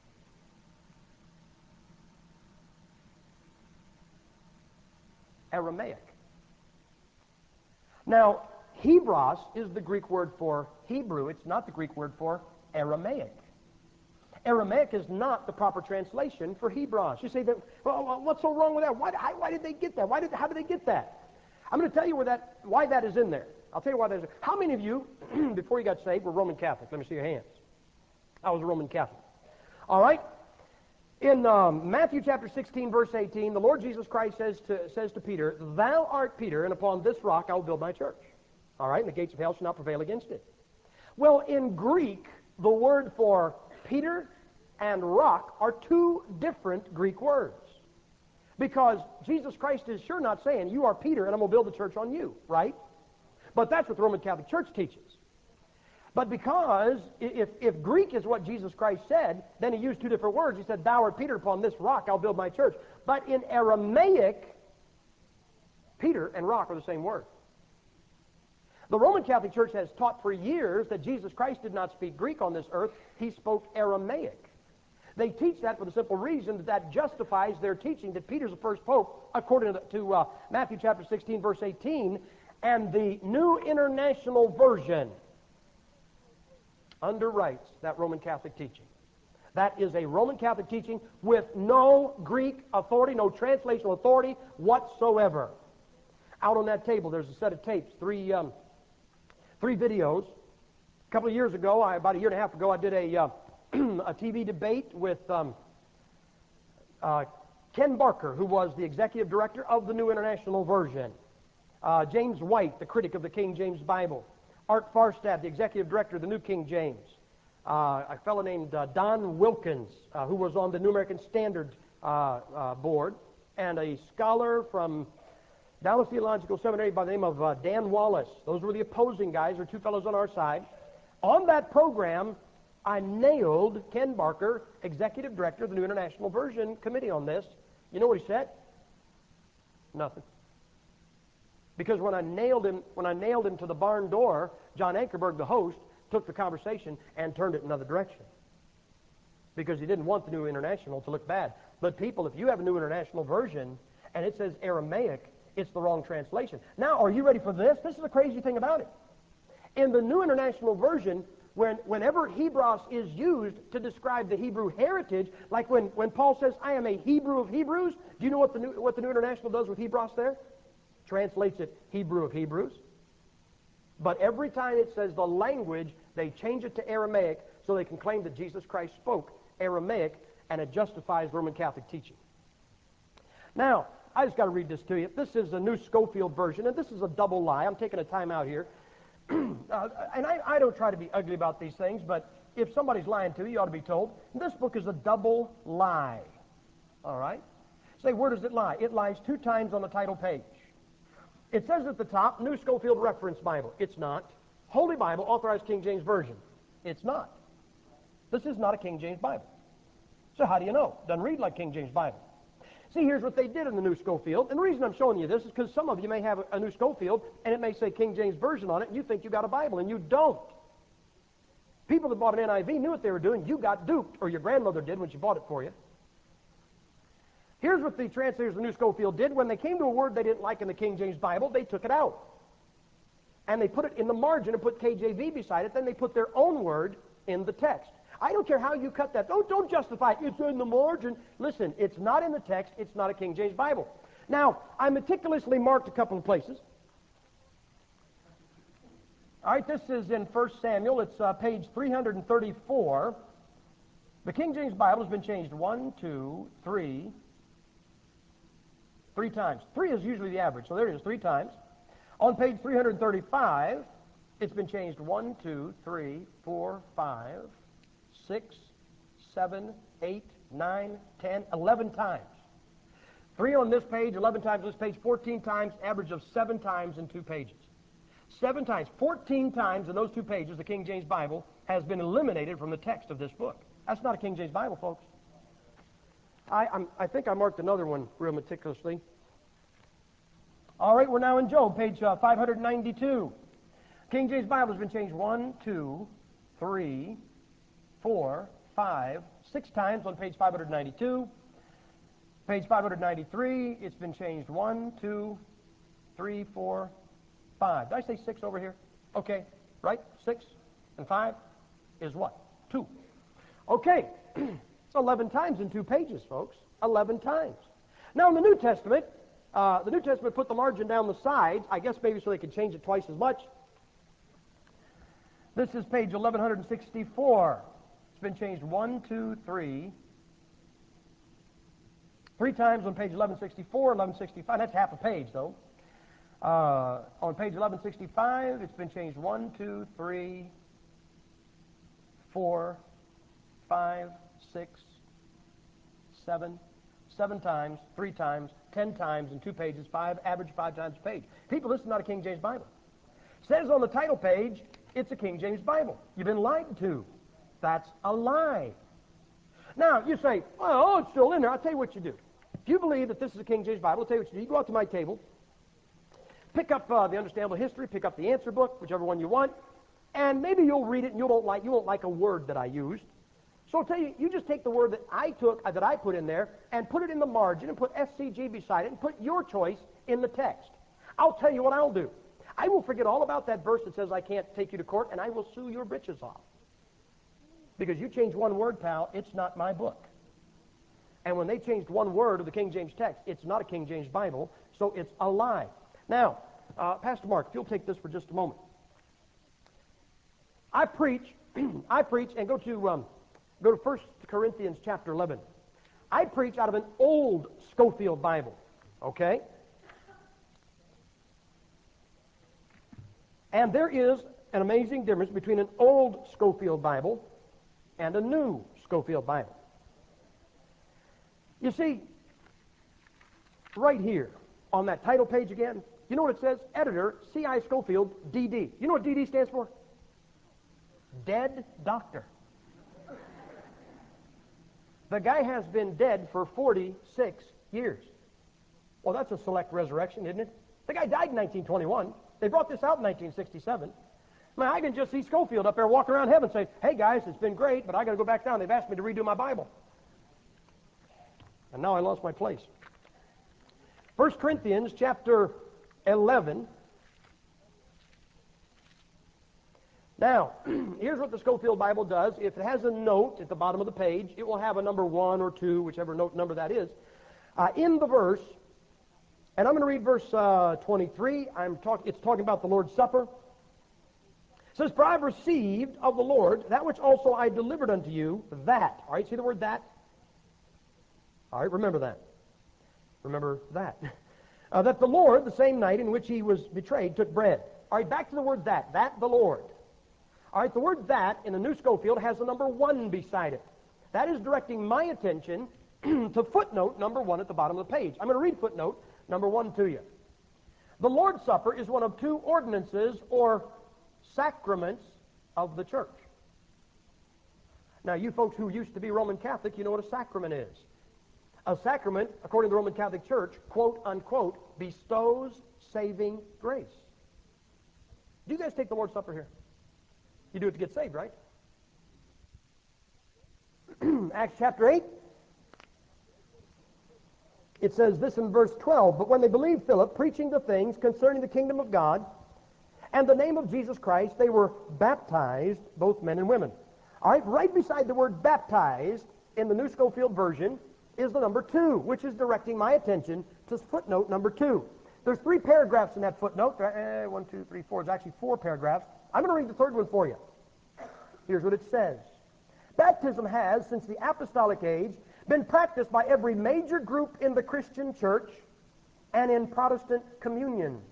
Aramaic. Now, Hebros is the Greek word for Hebrew. It's not the Greek word for Aramaic. Aramaic is not the proper translation for Hebros. You say, that, well, what's so wrong with that? Why did they get that? How did they get that? I'm going to tell you why that is in there. I'll tell you why that is. How many of you, before you got saved, were Roman Catholic? Let me see your hands. I was a Roman Catholic. All right? In Matthew chapter 16, verse 18, the Lord Jesus Christ says to Peter, Thou art Peter, and upon this rock I will build my church. All right? And the gates of hell shall not prevail against it. Well, in Greek, the word for Peter and rock are two different Greek words. Because Jesus Christ is sure not saying, you are Peter and I'm going to build the church on you, right? But that's what the Roman Catholic Church teaches. But because if Greek is what Jesus Christ said, then he used two different words. He said, Thou art Peter, upon this rock I'll build my church. But in Aramaic, Peter and rock are the same word. The Roman Catholic Church has taught for years that Jesus Christ did not speak Greek on this earth. He spoke Aramaic. They teach that for the simple reason that justifies their teaching that Peter's the first pope, according to Matthew chapter 16, verse 18, and the New International Version underwrites that Roman Catholic teaching. That is a Roman Catholic teaching with no Greek authority, no translational authority whatsoever. Out on that table, there's a set of tapes, three videos. A couple of years ago, about a year and a half ago, I did a TV debate with Ken Barker, who was the executive director of the New International Version, James White, the critic of the King James Bible, Art Farstad, the executive director of the New King James, a fellow named Don Wilkins, who was on the New American Standard board, and a scholar from Dallas Theological Seminary by the name of Dan Wallace. Those were the opposing guys, or two fellows on our side. On that program, I nailed Ken Barker, executive director of the New International Version Committee on this. You know what he said? Nothing. Because when I nailed him to the barn door, John Ankerberg, the host, took the conversation and turned it another direction. Because he didn't want the New International to look bad. But people, if you have a New International Version and it says Aramaic, it's the wrong translation. Now, are you ready for this? This is the crazy thing about it. In the New International Version, whenever Hebros is used to describe the Hebrew heritage, like when Paul says, I am a Hebrew of Hebrews, do you know what the New International does with Hebros there? Translates it Hebrew of Hebrews. But every time it says the language, they change it to Aramaic so they can claim that Jesus Christ spoke Aramaic, and it justifies Roman Catholic teaching. Now, I just got to read this to you. This is the New Schofield version, and this is a double lie. I'm taking a time out here. And I don't try to be ugly about these things, but if somebody's lying to you, you ought to be told. This book is a double lie. All right? Say, where does it lie? It lies 2 times on the title page. It says at the top, New Schofield Reference Bible. It's not. Holy Bible, Authorized King James Version. It's not. This is not a King James Bible. So how do you know? Doesn't read like King James Bible. See, here's what they did in the New Schofield. And the reason I'm showing you this is because some of you may have a New Schofield, and it may say King James Version on it, and you think you got a Bible, and you don't. People that bought an NIV knew what they were doing. You got duped, or your grandmother did when she bought it for you. Here's what the translators of the New Schofield did. When they came to a word they didn't like in the King James Bible, they took it out. And they put it in the margin and put KJV beside it. Then they put their own word in the text. I don't care how you cut that. Don't justify it. It's in the margin. Listen, it's not in the text. It's not a King James Bible. Now, I meticulously marked a couple of places. All right, this is in 1 Samuel. It's page 334. The King James Bible has been changed 1, 2, 3 times. 3 is usually the average, so there it is, 3 times. On page 335, it's been changed 1, 2, 3, 4, 5, 6, 7, 8, 9, 10, 11 times. 3 on this page, 11 times on this page, 14 times, average of 7 times in 2 pages. 7 times, 14 times in those 2 pages, the King James Bible has been eliminated from the text of this book. That's not a King James Bible, folks. I think I marked another one real meticulously. All right, we're now in Job, page 592. King James Bible has been changed 1, 2, 3, 4, 5, 6 times on page 592. Page 593, it's been changed 1, 2, 3, 4, 5. Did I say 6 over here? Okay, right? 6 and 5 is what? 2. Okay, it's 11 times in 2 pages, folks. 11 times. Now in the New Testament put the margin down the sides, I guess maybe so they could change it twice as much. This is page 1164. It's been changed 1, 2, 3. 3 times on page 1164, 1165. That's half a page, though. On page 1165, it's been changed 1, 2, 3, 4, 5, 6, 7. 7 times, 3 times, 10 times in 2 pages, average 5 times a page. People, this is not a King James Bible. It says on the title page, it's a King James Bible. You've been lied to. That's a lie. Now, you say, well, it's still in there. I'll tell you what you do. If you believe that this is a King James Bible, I'll tell you what you do. You go out to my table, pick up the Understandable History, pick up the answer book, whichever one you want, and maybe you'll read it and you won't like a word that I used. So I'll tell you, you just take the word that I put in there, and put it in the margin, and put SCG beside it, and put your choice in the text. I'll tell you what I'll do. I will forget all about that verse that says I can't take you to court, and I will sue your britches off. Because you changed one word, pal, it's not my book. And when they changed one word of the King James text, it's not a King James Bible, so it's a lie. Now, Pastor Mark, if you'll take this for just a moment. I preach, and go to 1 Corinthians chapter 11. I preach out of an old Schofield Bible, okay? And there is an amazing difference between an old Schofield Bible and a new Schofield Bible. You see, right here on that title page again, you know what it says? Editor, C.I. Schofield, D.D. You know what D.D. stands for? Dead Doctor. The guy has been dead for 46 years. Well, that's a select resurrection, isn't it? The guy died in 1921. They brought this out in 1967. I can just see Schofield up there walking around heaven saying, hey guys, it's been great, but I got to go back down. They've asked me to redo my Bible. And now I lost my place. 1 Corinthians chapter 11. Now, here's what the Scofield Bible does. If it has a note at the bottom of the page, it will have a number 1 or 2, whichever note number that is, in the verse. And I'm going to read verse 23. It's talking about the Lord's Supper. It says, "For I have received of the Lord that which also I delivered unto you, that." All right, see the word "that"? All right, remember that. Remember that. That the Lord, the same night in which he was betrayed, took bread. All right, back to the word "that." That, the Lord. All right, the word "that" in the New Scofield has the number 1 beside it. That is directing my attention to footnote number 1 at the bottom of the page. I'm going to read footnote number 1 to you. The Lord's Supper is one of 2 ordinances or sacraments of the church. Now, you folks who used to be Roman Catholic, you know what a sacrament is. A sacrament, according to the Roman Catholic Church, quote unquote, bestows saving grace. Do you guys take the Lord's Supper here? You do it to get saved, right? Acts chapter 8. It says this in verse 12, "But when they believed Philip, preaching the things concerning the kingdom of God, and the name of Jesus Christ, they were baptized, both men and women." All right, right beside the word "baptized" in the New Scofield version is the number 2, which is directing my attention to footnote number 2. There's 3 paragraphs in that footnote. 1, 2, 3, 4. There's actually 4 paragraphs. I'm going to read the 3rd one for you. Here's what it says. "Baptism has, since the apostolic age, been practiced by every major group in the Christian church and in Protestant communions."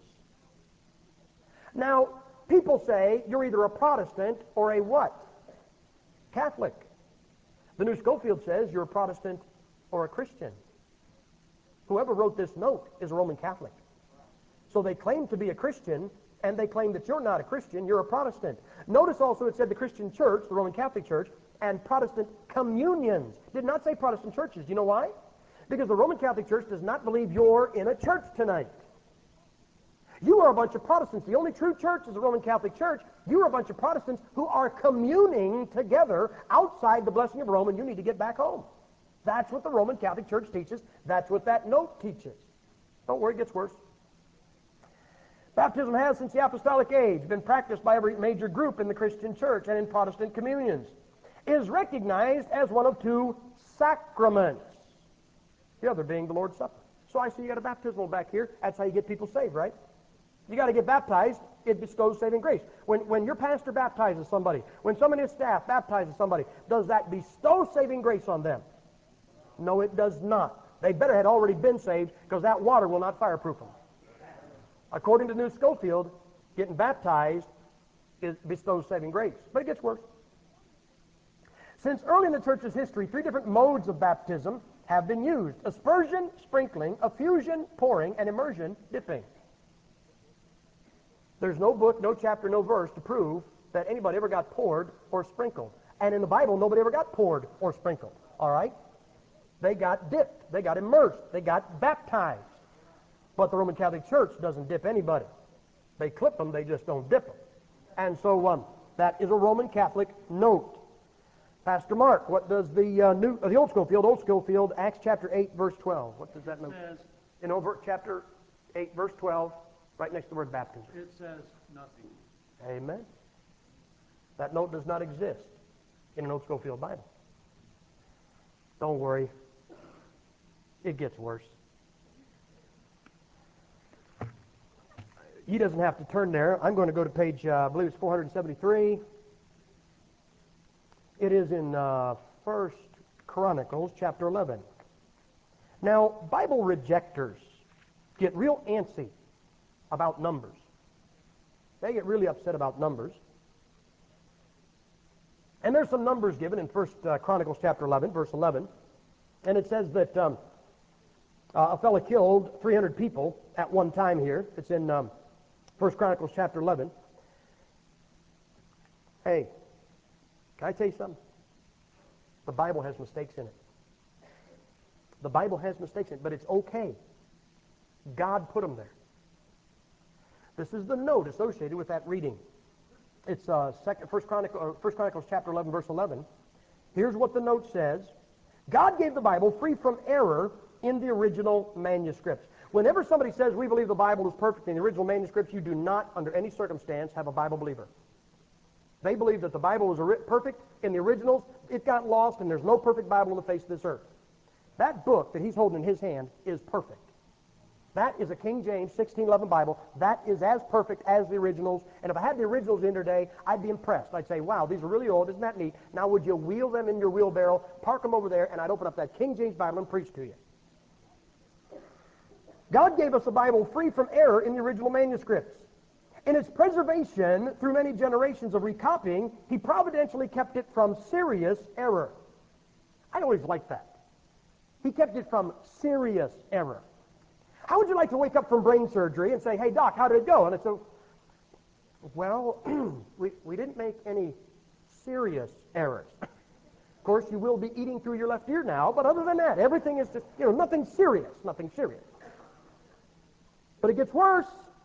Now, people say you're either a Protestant or a what? Catholic. The New Scofield says you're a Protestant or a Christian. Whoever wrote this note is a Roman Catholic. So they claim to be a Christian, and they claim that you're not a Christian, you're a Protestant. Notice also it said the Christian church, the Roman Catholic Church, and Protestant communions. Did not say Protestant churches. Do you know why? Because the Roman Catholic Church does not believe you're in a church tonight. You are a bunch of Protestants. The only true church is the Roman Catholic Church. You are a bunch of Protestants who are communing together outside the blessing of Rome, and you need to get back home. That's what the Roman Catholic Church teaches. That's what that note teaches. Don't worry, it gets worse. Baptism has, since the apostolic age, been practiced by every major group in the Christian church and in Protestant communions. It is recognized as one of 2 sacraments, the other being the Lord's Supper. So I see you got a baptismal back here. That's how you get people saved, right? You got to get baptized. It bestows saving grace. When your pastor baptizes somebody, when someone in his staff baptizes somebody, does that bestow saving grace on them? No, it does not. They better had already been saved, because that water will not fireproof them. According to New Scofield, getting baptized bestows saving grace. But it gets worse. Since early in the church's history, 3 different modes of baptism have been used: aspersion, sprinkling; effusion, pouring; and immersion, dipping. There's no book, no chapter, no verse to prove that anybody ever got poured or sprinkled. And in the Bible, nobody ever got poured or sprinkled. All right? They got dipped. They got immersed. They got baptized. But the Roman Catholic Church doesn't dip anybody. They clip them, they just don't dip them. And so that is a Roman Catholic note. Pastor Mark, what does the Old Scofield, Acts chapter 8, verse 12, what does that note? It says, In over chapter 8, verse 12, right next to the word baptism. it says nothing. Amen. That note does not exist in an Old Scofield Bible. Don't worry. It gets worse. He doesn't have to turn there. I'm going to go to page, I believe it's 473. It is in 1 Chronicles chapter 11. Now, Bible rejectors get real antsy about numbers. They get really upset about numbers. And there's some numbers given in 1 Chronicles chapter 11, verse 11. And it says that a fellow killed 300 people at one time here. It's in 1 Chronicles chapter 11. Hey, can I tell you something? The Bible has mistakes in it. The Bible has mistakes in it, but it's okay. God put them there. This is the note associated with that reading. It's 1 Chronicles chapter 11, verse 11. Here's what the note says. God gave the Bible free from error in the original manuscripts. Whenever somebody says we believe the Bible is perfect in the original manuscripts, you do not, under any circumstance, have a Bible believer. They believe that the Bible was perfect in the originals. It got lost, and there's no perfect Bible on the face of this earth. That book that he's holding in his hand is perfect. That is a King James 1611 Bible. That is as perfect as the originals. And if I had the originals in today, I'd be impressed. I'd say, wow, these are really old. Isn't that neat? Now would you wheel them in your wheelbarrow, park them over there, and I'd open up that King James Bible and preach to you. God gave us a Bible free from error in the original manuscripts. In its preservation through many generations of recopying, he providentially kept it from serious error. I always liked that. He kept it from serious error. How would you like to wake up from brain surgery and say, hey, doc, how did it go? And it's well, we didn't make any serious errors. Of course, you will be eating through your left ear now, but other than that, everything is just, nothing serious, nothing serious. But it gets worse.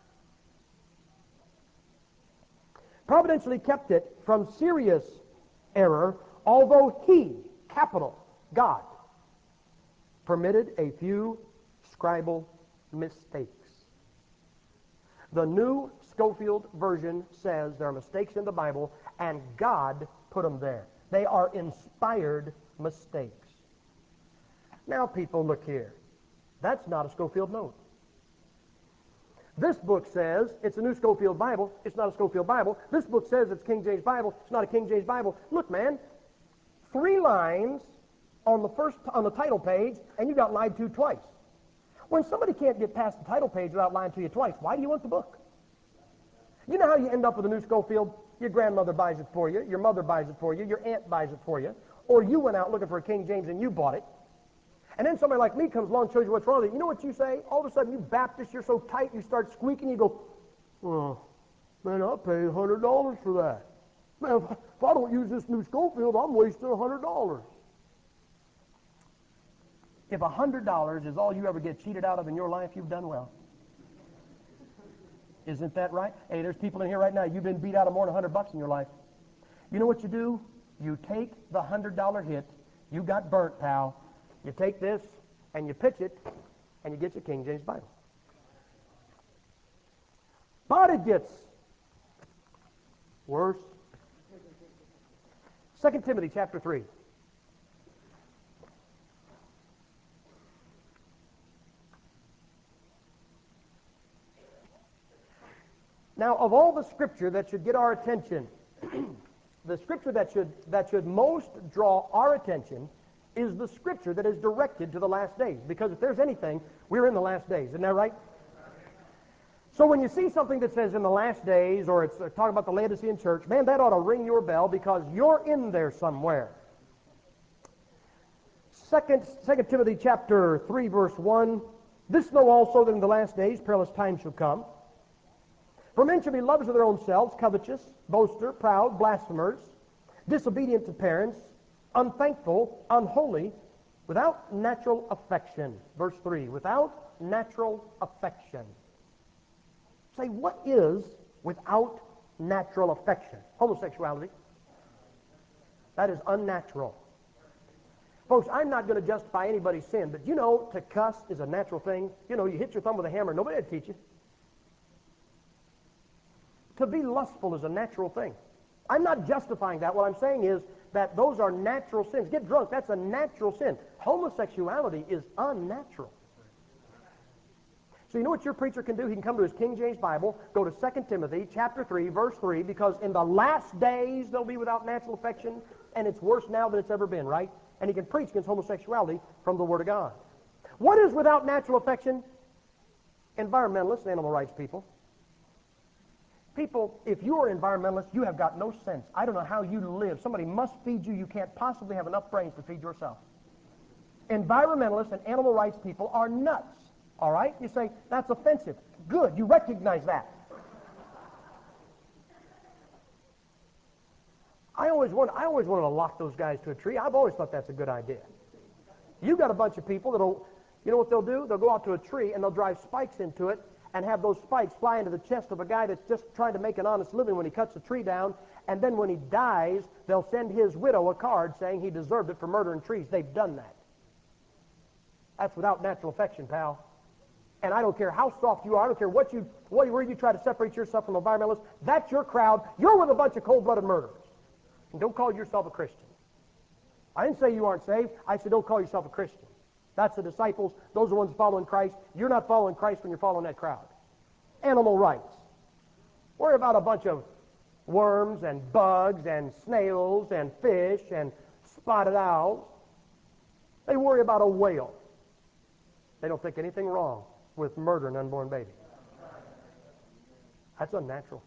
Providentially kept it from serious error, although he, capital, God, permitted a few scribal mistakes. The New Scofield Version says there are mistakes in the Bible, and God put them there. They are inspired mistakes. Now, people, look here. That's not a Scofield note. This book says it's a New Scofield Bible. It's not a Scofield Bible. This book says it's King James Bible. It's not a King James Bible. Look, man, 3 lines on the title page, and you got lied to twice. When somebody can't get past the title page without lying to you twice, why do you want the book? You know how you end up with a New Scofield? Your grandmother buys it for you, your mother buys it for you, your aunt buys it for you, or you went out looking for a King James and you bought it. And then somebody like me comes along and shows you what's wrong with it. You know what you say? All of a sudden, you Baptists, you're so tight, you start squeaking, you go, oh, man, I'll pay $100 for that. Man, if I don't use this New Scofield, I'm wasting $100. If $100 is all you ever get cheated out of in your life, you've done well. Isn't that right? Hey, there's people in here right now, you've been beat out of more than $100 in your life. You know what you do? You take the $100 hit. You got burnt, pal. You take this, and you pitch it, and you get your King James Bible. But it gets worse. 2 Timothy chapter 3. Now, of all the Scripture that should get our attention, the Scripture that should most draw our attention is the Scripture that is directed to the last days. Because if there's anything, we're in the last days. Isn't that right? So when you see something that says in the last days, or it's talking about the Laodicean church, man, that ought to ring your bell because you're in there somewhere. 2 Timothy chapter 3, verse 1, this know also that in the last days perilous times shall come. For men shall be lovers of their own selves, covetous, boaster, proud, blasphemers, disobedient to parents, unthankful, unholy, without natural affection. Verse 3, without natural affection. Say, what is without natural affection? Homosexuality. That is unnatural. Folks, I'm not going to justify anybody's sin, but you know, to cuss is a natural thing. You know, you hit your thumb with a hammer, nobody had to teach you. To be lustful is a natural thing. I'm not justifying that. What I'm saying is that those are natural sins. Get drunk, that's a natural sin. Homosexuality is unnatural. So you know what your preacher can do? He can come to his King James Bible, go to 2 Timothy chapter 3, verse 3, because in the last days they'll be without natural affection, and it's worse now than it's ever been, right? And he can preach against homosexuality from the Word of God. What is without natural affection? Environmentalists and animal rights people. People, if you are an environmentalist, you have got no sense. I don't know how you live. Somebody must feed you. You can't possibly have enough brains to feed yourself. Environmentalists and animal rights people are nuts. All right? You say, that's offensive. Good. You recognize that. I always wanted to lock those guys to a tree. I've always thought that's a good idea. You've got a bunch of people that'll, you know what they'll do? They'll go out to a tree and they'll drive spikes into it and have those spikes fly into the chest of a guy that's just trying to make an honest living when he cuts the tree down, and then when he dies, they'll send his widow a card saying he deserved it for murdering trees. They've done that. That's without natural affection, pal. And I don't care how soft you are, I don't care where you try to separate yourself from environmentalists, that's your crowd. You're with a bunch of cold-blooded murderers. And don't call yourself a Christian. I didn't say you aren't saved. I said don't call yourself a Christian. That's the disciples. Those are the ones following Christ. You're not following Christ when you're following that crowd. Animal rights. Worry about a bunch of worms and bugs and snails and fish and spotted owls. They worry about a whale. They don't think anything wrong with murder an unborn baby. That's unnatural.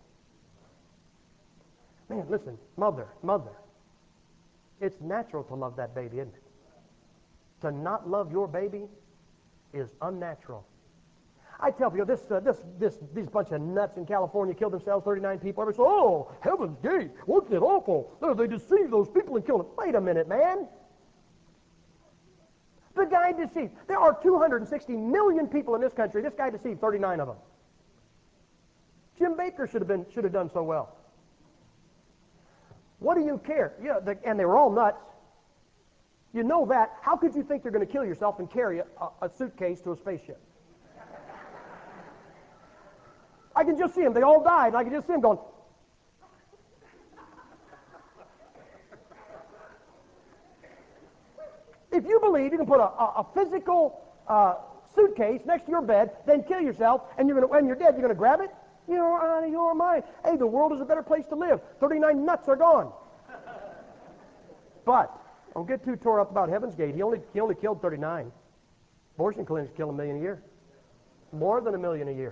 Man, listen, mother, it's natural to love that baby, isn't it? To not love your baby is unnatural. I tell you, these bunch of nuts in California killed themselves, 39 people. Everybody says, oh, heaven's gate, wasn't it awful? They deceived those people and killed them. Wait a minute, man. The guy deceived. There are 260 million people in this country. This guy deceived 39 of them. Jim Baker should have done so well. What do you care? Yeah, and they were all nuts. You know that. How could you think you're going to kill yourself and carry a suitcase to a spaceship? I can just see them. They all died, and I can just see them going. If you believe you can put a physical suitcase next to your bed, then kill yourself, and when you're dead, you're going to grab it? You're out of your mind. Hey, the world is a better place to live. 39 nuts are gone. But don't get too tore up about Heaven's Gate. He only killed 39. Abortion clinics kill 1 million a year. More than 1 million a year.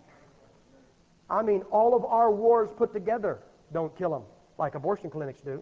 I mean, all of our wars put together don't kill them like abortion clinics do.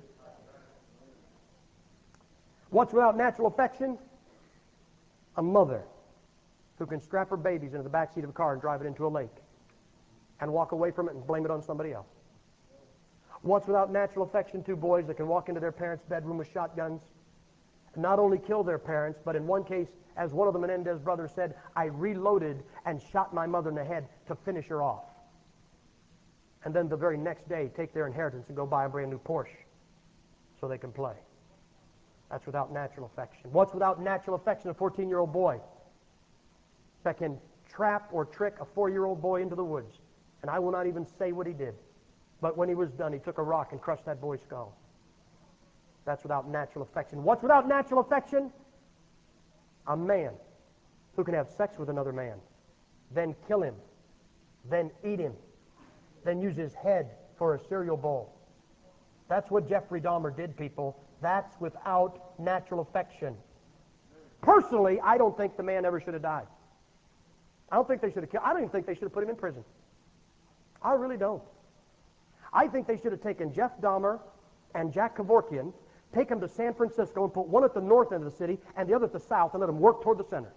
What's without natural affection? A mother who can strap her babies into the back seat of a car and drive it into a lake and walk away from it and blame it on somebody else. What's without natural affection? Two boys that can walk into their parents' bedroom with shotguns and not only kill their parents, but in one case, as one of the Menendez brothers said, I reloaded and shot my mother in the head to finish her off. And then the very next day, take their inheritance and go buy a brand new Porsche so they can play. That's without natural affection. What's without natural affection? A 14-year-old boy that can trap or trick a 4-year-old boy into the woods. And I will not even say what he did. But when he was done, he took a rock and crushed that boy's skull. That's without natural affection. What's without natural affection? A man who can have sex with another man, then kill him, then eat him, then use his head for a cereal bowl. That's what Jeffrey Dahmer did, people. That's without natural affection. Personally, I don't think the man ever should have died. I don't think they should have killed. I don't even think they should have put him in prison. I really don't. I think they should have taken Jeff Dahmer and Jack Kevorkian, take them to San Francisco and put one at the north end of the city and the other at the south and let them work toward the center.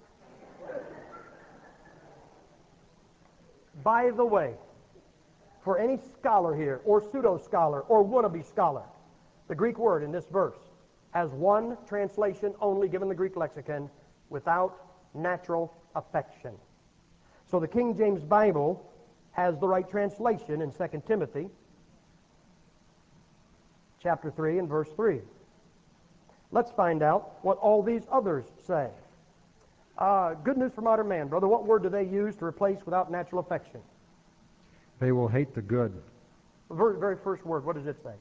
By the way, for any scholar here, or pseudo-scholar, or wannabe scholar, the Greek word in this verse has one translation only given the Greek lexicon, without natural affection. So the King James Bible has the right translation in 2 Timothy chapter 3 and verse 3. Let's find out what all these others say. Good News for Modern Man. Brother, what word do they use to replace without natural affection? They will hate the good. The very first word, what does it say?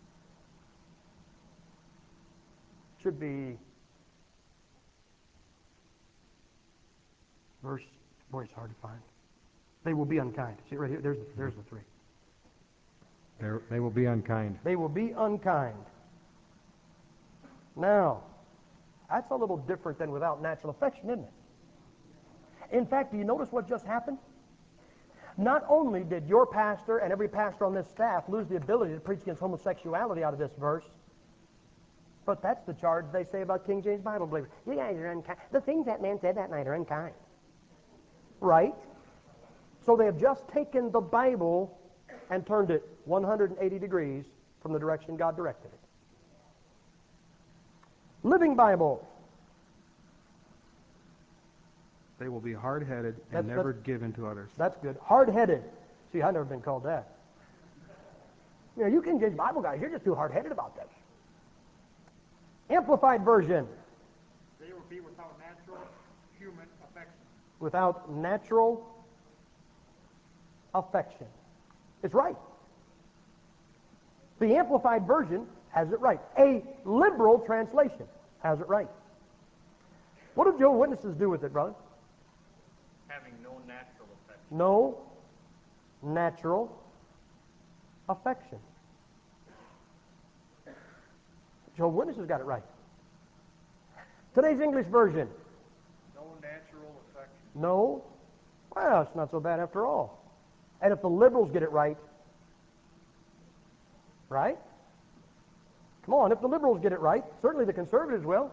Should be verse, boy, it's hard to find. They will be unkind. See right here, there's the three. They will be unkind. They will be unkind. Now, that's a little different than without natural affection, isn't it? In fact, do you notice what just happened? Not only did your pastor and every pastor on this staff lose the ability to preach against homosexuality out of this verse, but that's the charge they say about King James Bible believers. You guys are unkind. The things that man said that night are unkind. Right? So they have just taken the Bible and turned it 180 degrees from the direction God directed it. Living Bible. They will be hard-headed and never give in to others. That's good. Hard-headed. See, I've never been called that. You know, you King James Bible guys, you're just too hard-headed about this. Amplified version. They will be without natural human affection. without natural affection. It's right. The Amplified Version has it right. A liberal translation has it right. What do Jehovah's Witnesses do with it, brother? Having no natural affection. No natural affection. Jehovah's Witnesses got it right. Today's English version. No natural affection. No. Well, it's not so bad after all. And if the liberals get it right, right? Come on, if the liberals get it right, certainly the conservatives will.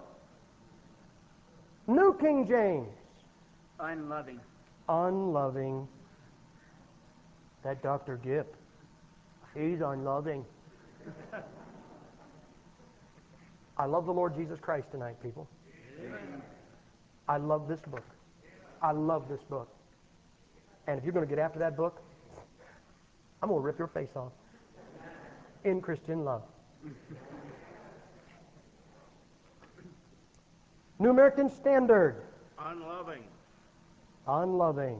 New King James. Unloving. Unloving. That Dr. Gipp, he's unloving. I love the Lord Jesus Christ tonight, people. Amen. I love this book. I love this book. And if you're going to get after that book, I'm going to rip your face off. In Christian love. New American Standard. Unloving. Unloving.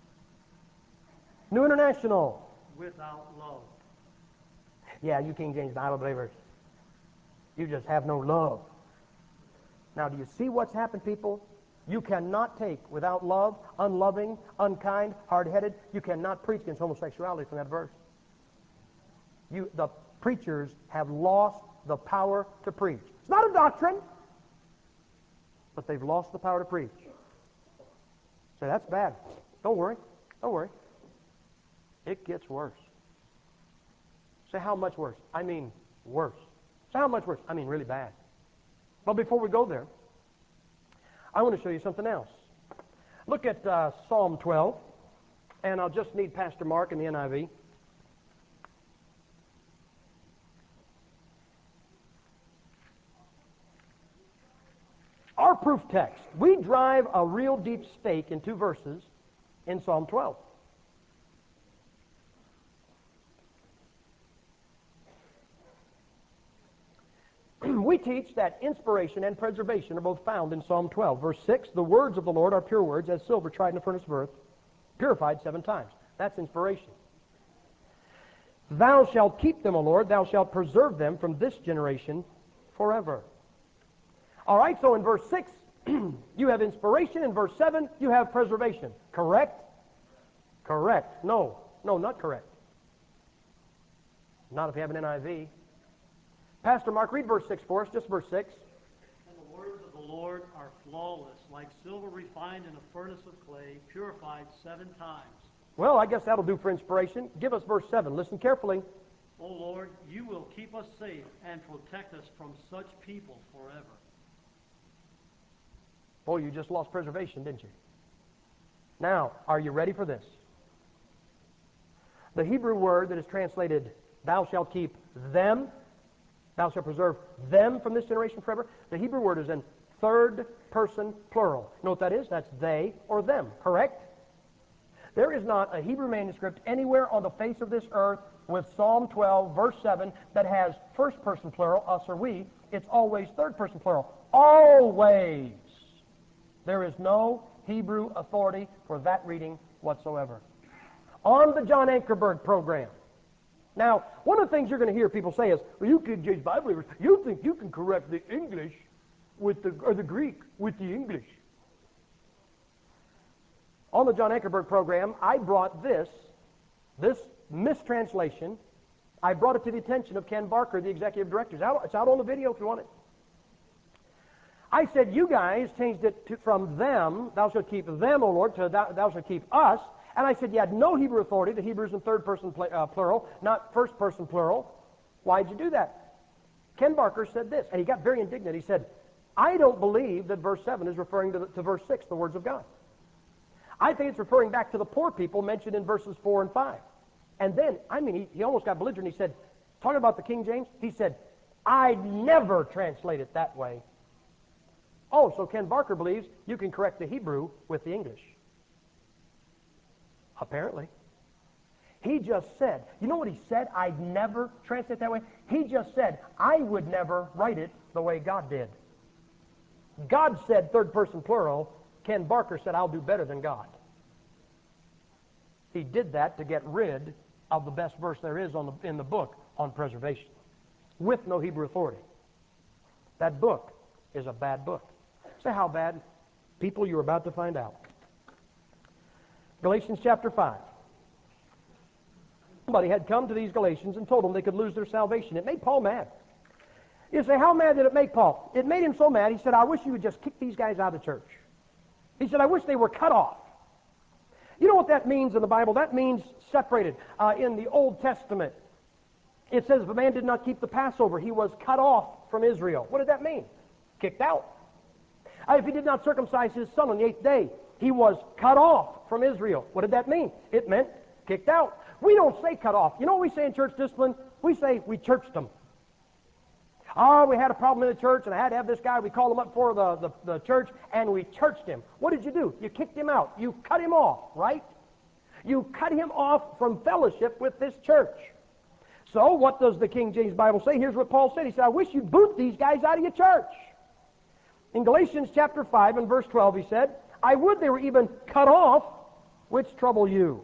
New International. Without love. Yeah, you King James Bible believers. You just have no love. Now, do you see what's happened, people? You cannot take without love, unloving, unkind, hard-headed. You cannot preach against homosexuality from that verse. The preachers have lost the power to preach. It's not a doctrine, but they've lost the power to preach. So that's bad. Don't worry. Don't worry. It gets worse. Say how much worse? I mean worse. Say how much worse? I mean really bad. But before we go there, I want to show you something else. Look at Psalm 12, and I'll just need Pastor Mark in the NIV. Our proof text. We drive a real deep stake in two verses in Psalm 12. We teach that inspiration and preservation are both found in Psalm 12. Verse 6, the words of the Lord are pure words, as silver tried in the furnace of earth, purified 7 times. That's inspiration. Thou shalt keep them, O Lord, thou shalt preserve them from this generation forever. All right, so in verse 6, you have inspiration. In verse 7, you have preservation. Correct? Correct. No, not correct. Not if you have an NIV. Pastor Mark, read verse 6 for us, just verse 6. And the words of the Lord are flawless, like silver refined in a furnace of clay, purified 7 times. Well, I guess that'll do for inspiration. Give us verse 7. Listen carefully. O Lord, you will keep us safe and protect us from such people forever. Boy, you just lost preservation, didn't you? Now, are you ready for this? The Hebrew word that is translated, thou shalt keep them, thou shalt preserve them from this generation forever. The Hebrew word is in third person plural. You know what that is? That's they or them, correct? There is not a Hebrew manuscript anywhere on the face of this earth with Psalm 12, verse 7, that has first person plural, us or we. It's always third person plural. Always. There is no Hebrew authority for that reading whatsoever. On the John Ankerberg program. Now, one of the things you're going to hear people say is, well, you King James Bible believers, you think you can correct the English with the Greek with the English. On the John Ankerberg program, I brought this mistranslation, I brought it to the attention of Ken Barker, the executive director. It's out on the video if you want it. I said, you guys changed it from them, thou shalt keep them, O Lord, to thou shalt keep us. And I said, you had no Hebrew authority. The Hebrew's in third person plural, not first person plural. Why'd you do that? Ken Barker said this, and he got very indignant. He said, I don't believe that verse 7 is referring to verse 6, the words of God. I think it's referring back to the poor people mentioned in verses 4 and 5. And then, he almost got belligerent. He said, talking about the King James, he said, I'd never translate it that way. Oh, so Ken Barker believes you can correct the Hebrew with the English. Apparently. He just said, you know what he said? I'd never translate that way. He just said, I would never write it the way God did. God said third person plural. Ken Barker said, I'll do better than God. He did that to get rid of the best verse there is in the book on preservation, with no Hebrew authority. That book is a bad book. Say how bad? People, you're about to find out. Galatians chapter 5. Somebody had come to these Galatians and told them they could lose their salvation. It made Paul mad. You say, how mad did it make Paul? It made him so mad, he said, I wish you would just kick these guys out of the church. He said, I wish they were cut off. You know what that means in the Bible? That means separated. In the Old Testament, it says if a man did not keep the Passover, he was cut off from Israel. What did that mean? Kicked out. If he did not circumcise his son on the 8th day, he was cut off from Israel. What did that mean? It meant kicked out. We don't say cut off. You know what we say in church discipline? We say we churched them. Oh, we had a problem in the church, and I had to have this guy. We called him up for the church, and we churched him. What did you do? You kicked him out. You cut him off, right? You cut him off from fellowship with this church. So what does the King James Bible say? Here's what Paul said. He said, I wish you'd boot these guys out of your church. In Galatians chapter 5 and verse 12, he said, I would they were even cut off, which trouble you.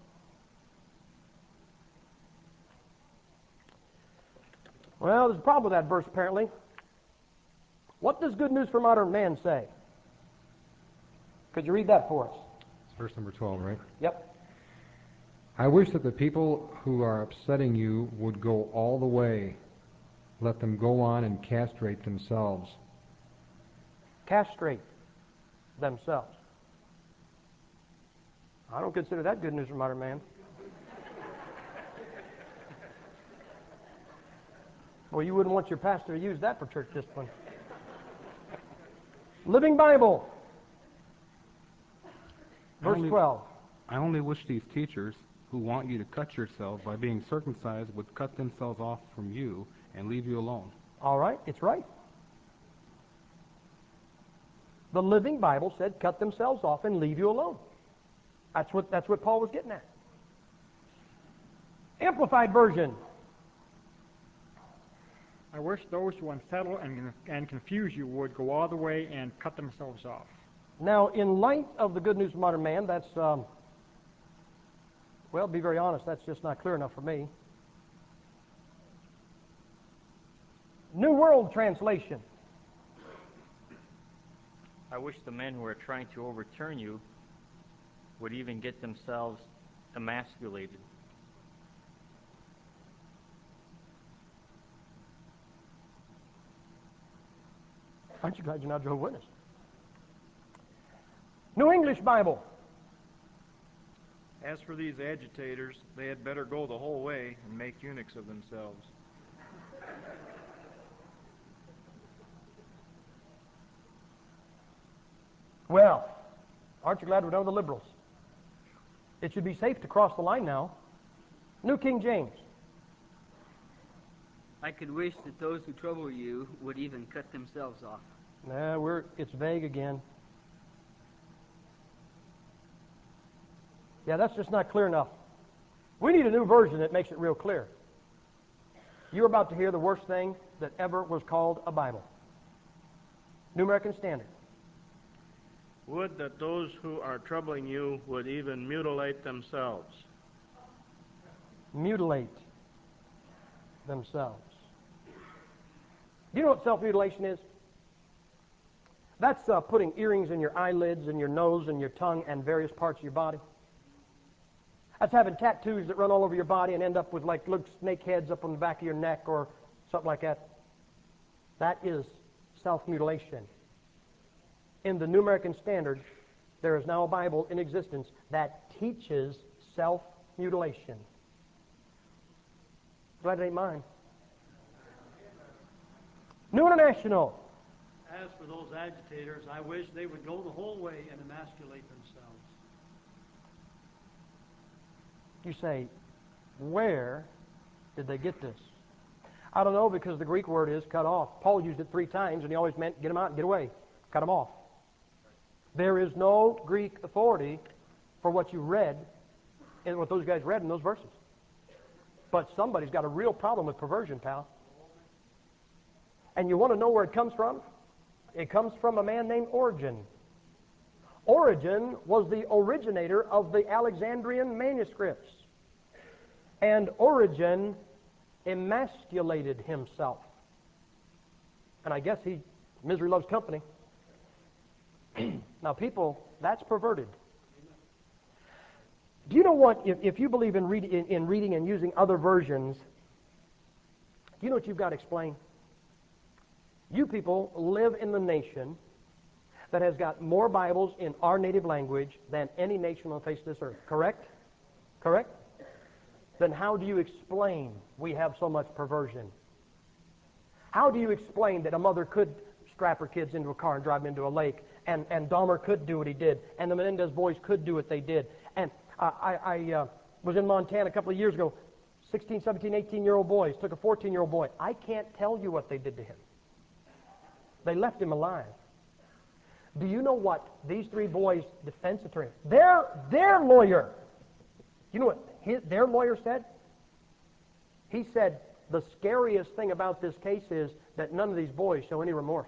Well, there's a problem with that verse, apparently. What does Good News for Modern Man say? Could you read that for us? It's verse number 12, right? Yep. I wish that the people who are upsetting you would go all the way. Let them go on and castrate themselves. Castrate themselves. I don't consider that good news for modern man. Well, you wouldn't want your pastor to use that for church discipline. Living Bible, verse 12. I only wish these teachers who want you to cut yourselves by being circumcised would cut themselves off from you and leave you alone. All right, it's right. The Living Bible said cut themselves off and leave you alone. That's what Paul was getting at. Amplified Version. I wish those who unsettle and confuse you would go all the way and cut themselves off. Now, in light of the Good News of Modern Man, that's, well, to be very honest, that's just not clear enough for me. New World Translation. I wish the men who are trying to overturn you would even get themselves emasculated. Aren't you glad you're not Jehovah's Witness? New English Bible. As for these agitators, they had better go the whole way and make eunuchs of themselves. Well, aren't you glad we're done with the liberals? It should be safe to cross the line now. New King James. I could wish that those who trouble you would even cut themselves off. Nah, it's vague again. Yeah, that's just not clear enough. We need a new version that makes it real clear. You're about to hear the worst thing that ever was called a Bible. New American Standard. Would that those who are troubling you would even mutilate themselves. Mutilate themselves. Do you know what self-mutilation is? That's putting earrings in your eyelids and your nose and your tongue and various parts of your body. That's having tattoos that run all over your body and end up with like little snake heads up on the back of your neck or something like that. That is self-mutilation. In the New American Standard, there is now a Bible in existence that teaches self-mutilation. Glad it ain't mine. New International. As for those agitators, I wish they would go the whole way and emasculate themselves. You say, where did they get this? I don't know, because the Greek word is cut off. Paul used it 3 times, and he always meant get them out and get away. Cut them off. There is no Greek authority for what you read and what those guys read in those verses. But somebody's got a real problem with perversion, pal. And you want to know where it comes from? It comes from a man named Origen. Origen was the originator of the Alexandrian manuscripts. And Origen emasculated himself. And I guess misery loves company. Now, people, that's perverted. Do you know what, if you believe in reading and using other versions, do you know what you've got to explain? You people live in the nation that has got more Bibles in our native language than any nation on the face of this earth. Correct? Correct? Then how do you explain we have so much perversion? How do you explain that a mother could strap her kids into a car and drive them into a lake, and Dahmer could do what he did, and the Menendez boys could do what they did? And I was in Montana a couple of years ago. 16, 17, 18-year-old boys took a 14-year-old boy. I can't tell you what they did to him. They left him alive. Do you know what these three boys' defense attorney, their lawyer, you know what their lawyer said? He said, the scariest thing about this case is that none of these boys show any remorse.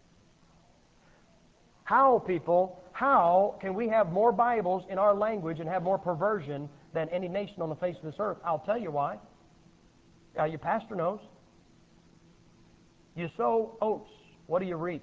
How, people, how can we have more Bibles in our language and have more perversion than any nation on the face of this earth? I'll tell you why. Your pastor knows. You sow oats, what do you reap?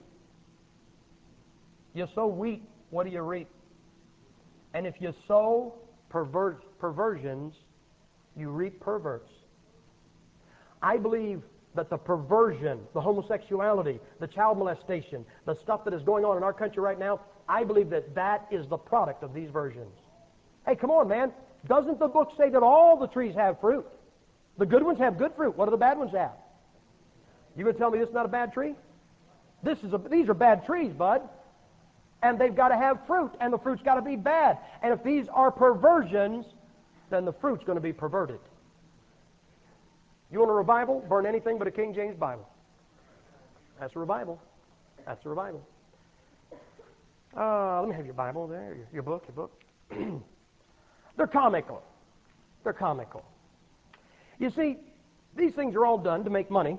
You sow wheat, what do you reap? And if you sow perversions, you reap perverts. I believe that the perversion, the homosexuality, the child molestation, the stuff that is going on in our country right now, I believe that is the product of these versions. Hey, come on, man. Doesn't the book say that all the trees have fruit? The good ones have good fruit. What do the bad ones have? You going to tell me this is not a bad tree? These are bad trees, bud. And they've got to have fruit, and the fruit's got to be bad. And if these are perversions, then the fruit's going to be perverted. You want a revival? Burn anything but a King James Bible. That's a revival. That's a revival. Let me have your Bible there, your book. They're comical. They're comical. You see, these things are all done to make money.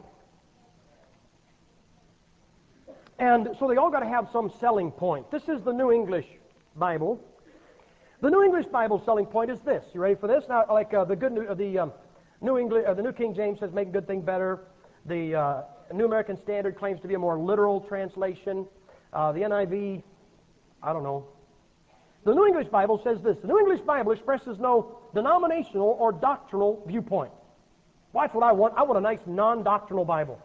And so they all got to have some selling point. This is the New English Bible. The New English Bible selling point is this. You ready for this? Now, like the New King James says, "Make a good thing better." The New American Standard claims to be a more literal translation. The NIV, I don't know. The New English Bible says this: the New English Bible expresses no denominational or doctrinal viewpoint. Well, that's what I want. I want a nice non-doctrinal Bible.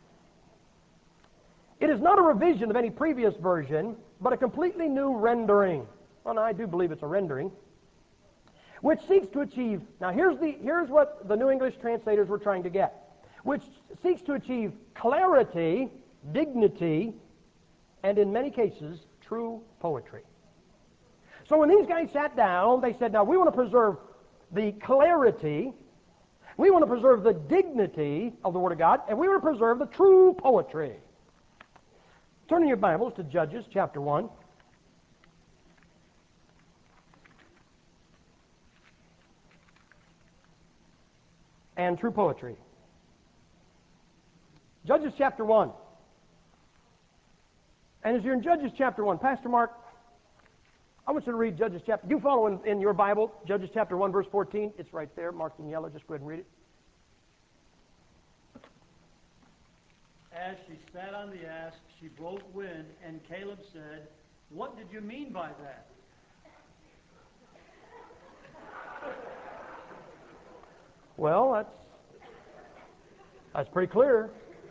It is not a revision of any previous version, but a completely new rendering. Well, now, I do believe it's a rendering, which seeks to achieve, now here's what the New English translators were trying to get, which seeks to achieve clarity, dignity, and in many cases, true poetry. So when these guys sat down, they said, now we want to preserve the clarity, we want to preserve the dignity of the Word of God, and we want to preserve the true poetry. Turn in your Bibles to Judges chapter 1. And true poetry. Judges chapter 1. And as you're in Judges chapter 1, Pastor Mark, I want you to read Judges chapter. You follow in your Bible, Judges chapter 1, verse 14. It's right there, marked in yellow. Just go ahead and read it. As she sat on the ass, she broke wind, and Caleb said, "What did you mean by that?" Well, that's pretty clear.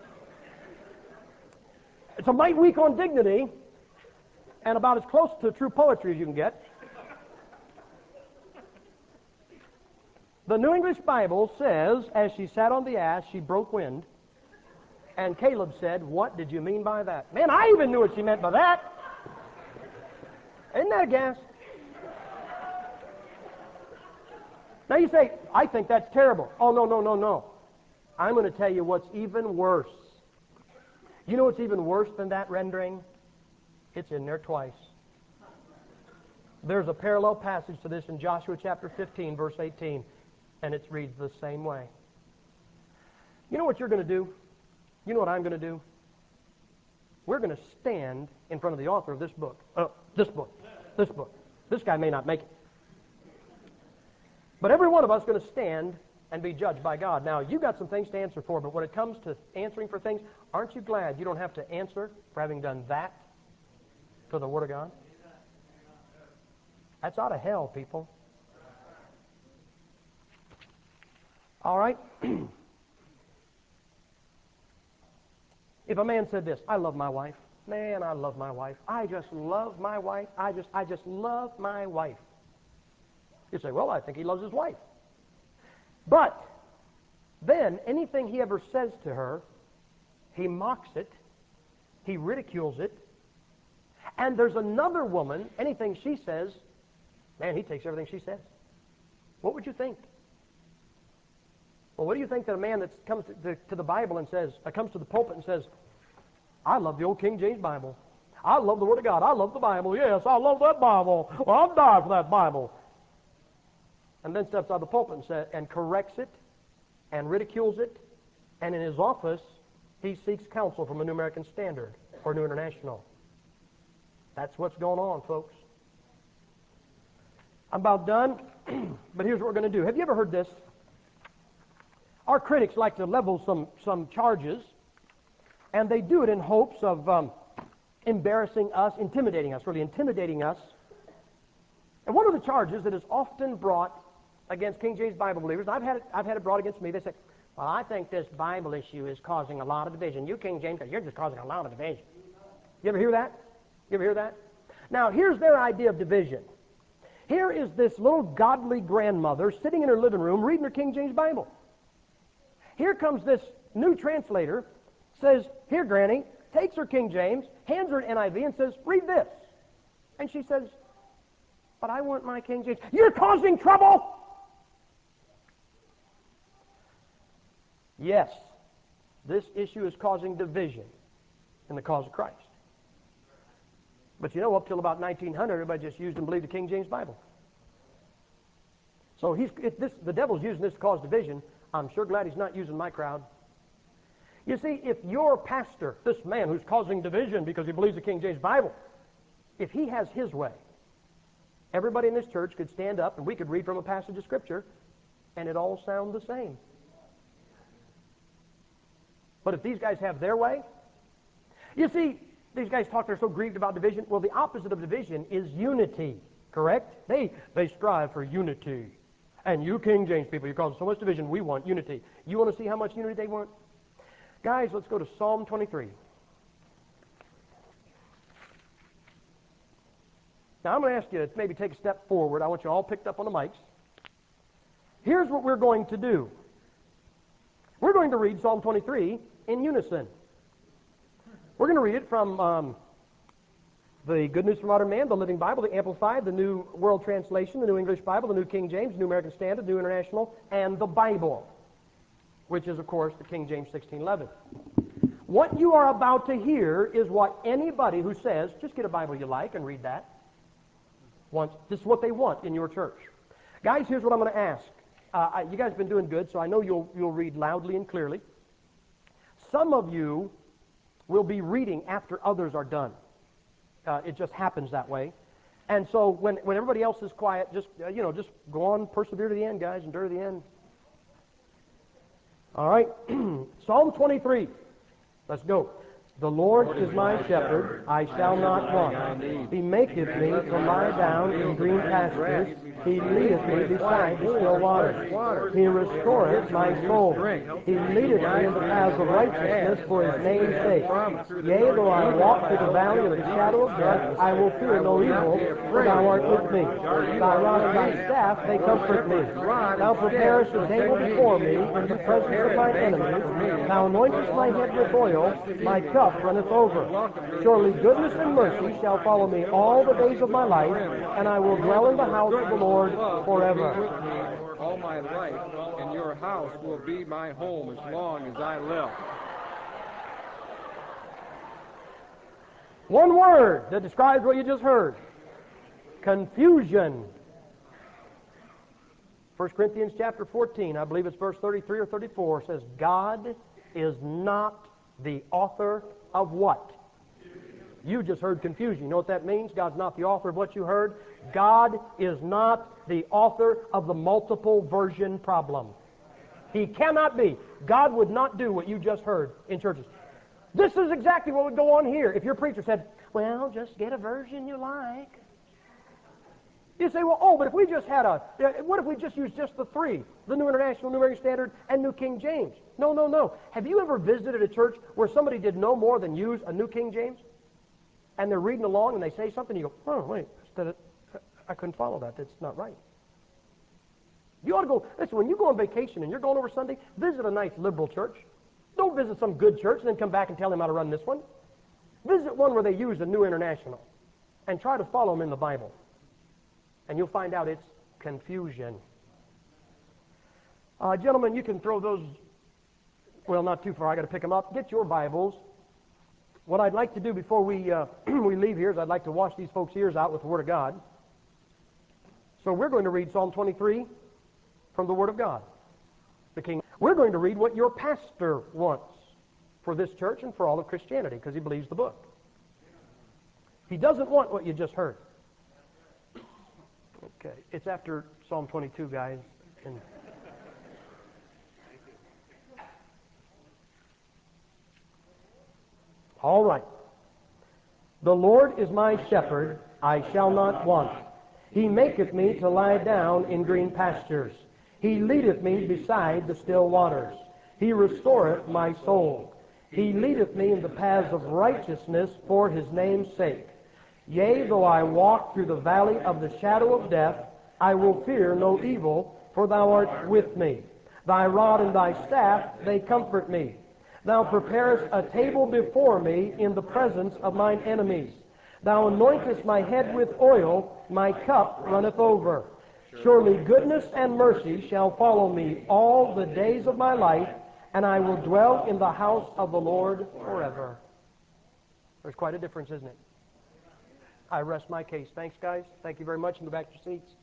It's a mite weak on dignity, and about as close to true poetry as you can get. The New English Bible says, as she sat on the ass, she broke wind, and Caleb said, "What did you mean by that?" Man, I even knew what she meant by that. Isn't that a gas? Now you say, I think that's terrible. Oh, no. I'm going to tell you what's even worse. You know what's even worse than that rendering? It's in there twice. There's a parallel passage to this in Joshua chapter 15, verse 18, and it reads the same way. You know what you're going to do? You know what I'm going to do? We're going to stand in front of the author of this book. This book. This guy may not make it. But every one of us is going to stand and be judged by God. Now, you got some things to answer for, but when it comes to answering for things, aren't you glad you don't have to answer for having done that to the Word of God? That's out of hell, people. All right? If a man said this, I love my wife. Man, I love my wife. I just love my wife. I just love my wife. You say, well, I think he loves his wife. But then anything he ever says to her, he mocks it, he ridicules it, and there's another woman, anything she says, man, he takes everything she says. What would you think? Well, what do you think that a man that comes to the Bible and says, comes to the pulpit and says, I love the old King James Bible. I love the Word of God. I love the Bible. Yes, I love that Bible. Well, I'll die for that Bible. And then steps out of the pulpit and corrects it and ridicules it. And in his office, he seeks counsel from a New American Standard or New International. That's what's going on, folks. I'm about done, but here's what we're going to do. Have you ever heard this? Our critics like to level some charges, and they do it in hopes of embarrassing us, intimidating us. And one of the charges that is often brought against King James Bible believers, I've had it brought against me. They say, well, I think this Bible issue is causing a lot of division. You King James, you're just causing a lot of division. You ever hear that? Now, here's their idea of division. Here is this little godly grandmother sitting in her living room reading her King James Bible. Here comes this new translator, says, here, Granny, takes her King James, hands her an NIV, and says, read this. And she says, but I want my King James. You're causing trouble! Yes, this issue is causing division in the cause of Christ. But you know, up till about 1900, everybody just used and believed the King James Bible. So the devil's using this to cause division. I'm sure glad he's not using my crowd. You see, if your pastor, this man who's causing division because he believes the King James Bible, if he has his way, everybody in this church could stand up and we could read from a passage of Scripture and it all sound the same. But if these guys have their way, you see, these guys talk, they're so grieved about division. Well, the opposite of division is unity, correct? They strive for unity. And you King James people, you cause so much division, we want unity. You want to see how much unity they want? Guys, let's go to Psalm 23. Now, I'm going to ask you to maybe take a step forward. I want you all picked up on the mics. Here's what we're going to do. We're going to read Psalm 23 in unison. We're going to read it from the Good News for Modern Man, the Living Bible, the Amplified, the New World Translation, the New English Bible, the New King James, New American Standard, New International, and the Bible, which is, of course, the King James 1611. What you are about to hear is what anybody who says, just get a Bible you like and read that, wants. This is what they want in your church. Guys, here's what I'm going to ask. You guys have been doing good, so I know you'll read loudly and clearly. Some of you will be reading after others are done. It just happens that way. And so when everybody else is quiet, just go on, persevere to the end, guys, endure to the end. All right, Psalm 23. Let's go. The Lord is my shepherd, I shall not want. He maketh me to lie down in green pastures. He leadeth me beside the still waters. He restoreth my soul. He leadeth me in the paths of righteousness for his name's sake. Yea, though I walk through the valley of the shadow of death, I will fear no evil, for thou art with me. Thy rod and thy staff, they comfort me. Thou preparest a table before me in the presence of my enemies. Thou anointest my head with oil, my cup runneth over. Surely goodness and mercy shall follow me all the days of my life, and I will dwell in the house of the Lord forever. All my life, and your house will be my home as long as I live. One word that describes what you just heard. Confusion. 1 Corinthians chapter 14, I believe it's verse 33 or 34, says, God is not the author of what? You just heard confusion. You know what that means? God's not the author of what you heard. God is not the author of the multiple version problem. He cannot be. God would not do what you just heard in churches. This is exactly what would go on here if your preacher said, well, just get a version you like. You say, well, but if we just had what if we just used just the three? The New International, New American Standard, and New King James. No. Have you ever visited a church where somebody did no more than use a New King James? And they're reading along and they say something, and you go, oh, wait, I couldn't follow that. That's not right. You ought to go, listen, when you go on vacation and you're going over Sunday, visit a nice liberal church. Don't visit some good church and then come back and tell them how to run this one. Visit one where they use the New International and try to follow them in the Bible. And you'll find out it's confusion. Gentlemen, you can throw those, well, not too far. I got to pick them up. Get your Bibles. What I'd like to do before we we leave here is I'd like to wash these folks' ears out with the Word of God. So we're going to read Psalm 23 from the Word of God. The King. We're going to read what your pastor wants for this church and for all of Christianity because he believes the book. He doesn't want what you just heard. Okay, it's after Psalm 22, guys. All right. The Lord is my shepherd, I shall not want. He maketh me to lie down in green pastures. He leadeth me beside the still waters. He restoreth my soul. He leadeth me in the paths of righteousness for his name's sake. Yea, though I walk through the valley of the shadow of death, I will fear no evil, for thou art with me. Thy rod and thy staff, they comfort me. Thou preparest a table before me in the presence of mine enemies. Thou anointest my head with oil, my cup runneth over. Surely goodness and mercy shall follow me all the days of my life, and I will dwell in the house of the Lord forever. There's quite a difference, isn't it? I rest my case. Thanks, guys. Thank you very much. And go back to your seats.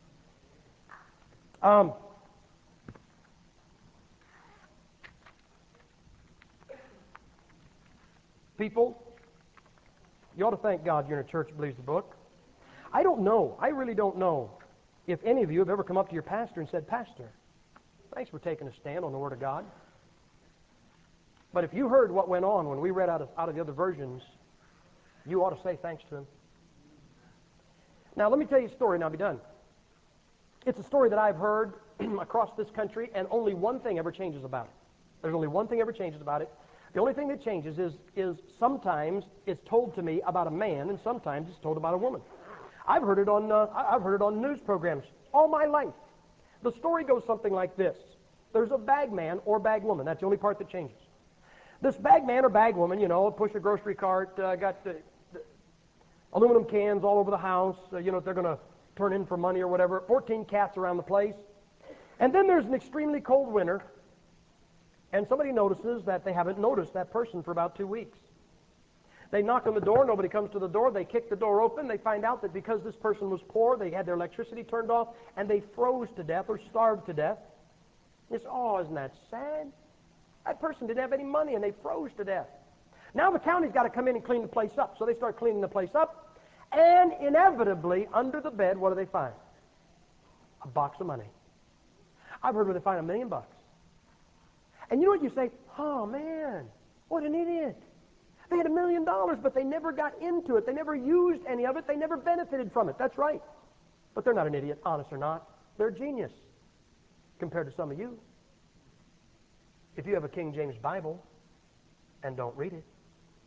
People, you ought to thank God you're in a church that believes the book. I don't know. I really don't know if any of you have ever come up to your pastor and said, Pastor, thanks for taking a stand on the Word of God. But if you heard what went on when we read out of the other versions, you ought to say thanks to him. Now, let me tell you a story and I'll be done. It's a story that I've heard across this country, and only one thing ever changes about it. There's only one thing ever changes about it. The only thing that changes is sometimes it's told to me about a man, and sometimes it's told about a woman. I've heard it on news programs all my life. The story goes something like this. There's a bag man or bag woman. That's the only part that changes. This bag man or bag woman, push a grocery cart, got the aluminum cans all over the house, they're going to turn in for money or whatever, 14 cats around the place. And then there's an extremely cold winter, and somebody notices that they haven't noticed that person for about 2 weeks. They knock on the door, nobody comes to the door, they kick the door open, they find out that because this person was poor, they had their electricity turned off, and they froze to death or starved to death. It's, isn't that sad? That person didn't have any money, and they froze to death. Now the county's got to come in and clean the place up, so they start cleaning the place up, and inevitably, under the bed, what do they find? A box of money. I've heard where they find $1 million. And you know what you say? Oh, man, what an idiot. They had $1 million, but they never got into it. They never used any of it. They never benefited from it. That's right. But they're not an idiot, honest or not. They're a genius compared to some of you. If you have a King James Bible and don't read it.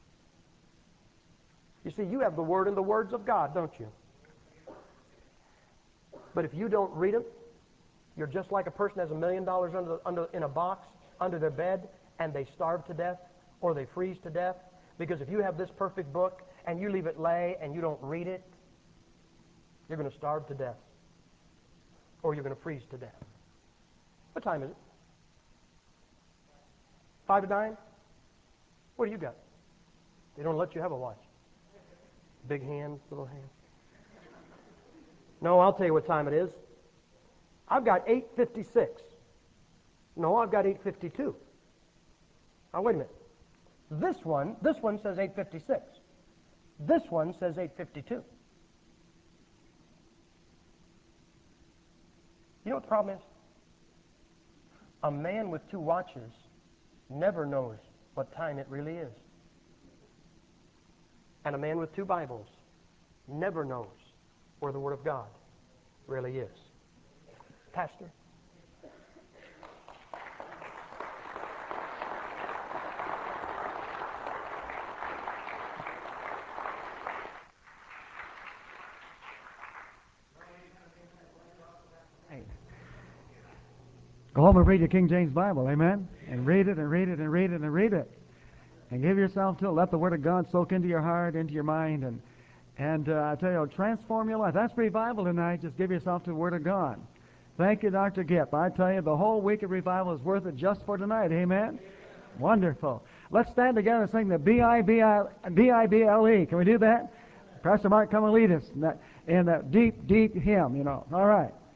You see, you have the Word and the words of God, don't you? But if you don't read them, you're just like a person has $1 million in a box under their bed, and they starve to death or they freeze to death. Because if you have this perfect book and you leave it lay and you don't read it, you're going to starve to death or you're going to freeze to death. What time is it? 5 to 9? What do you got? They don't let you have a watch. Big hand, little hand. No, I'll tell you what time it is. I've got 8:56. No, I've got 8:52. Now, wait a minute. This one says 8:56. This one says 8:52. You know what the problem is? A man with two watches never knows what time it really is. And a man with two Bibles never knows where the Word of God really is. Pastor? Go home and read your King James Bible, amen? And read it and read it and read it and read it. And give yourself to it. Let the Word of God soak into your heart, into your mind, and I tell you, transform your life. That's revival tonight. Just give yourself to the Word of God. Thank you, Dr. Gipp. I tell you, the whole week of revival is worth it just for tonight, amen? Wonderful. Let's stand together and sing the B-I-B-L-E. Can we do that? Pastor Mark, come and lead us in that deep, deep hymn, you know. All right.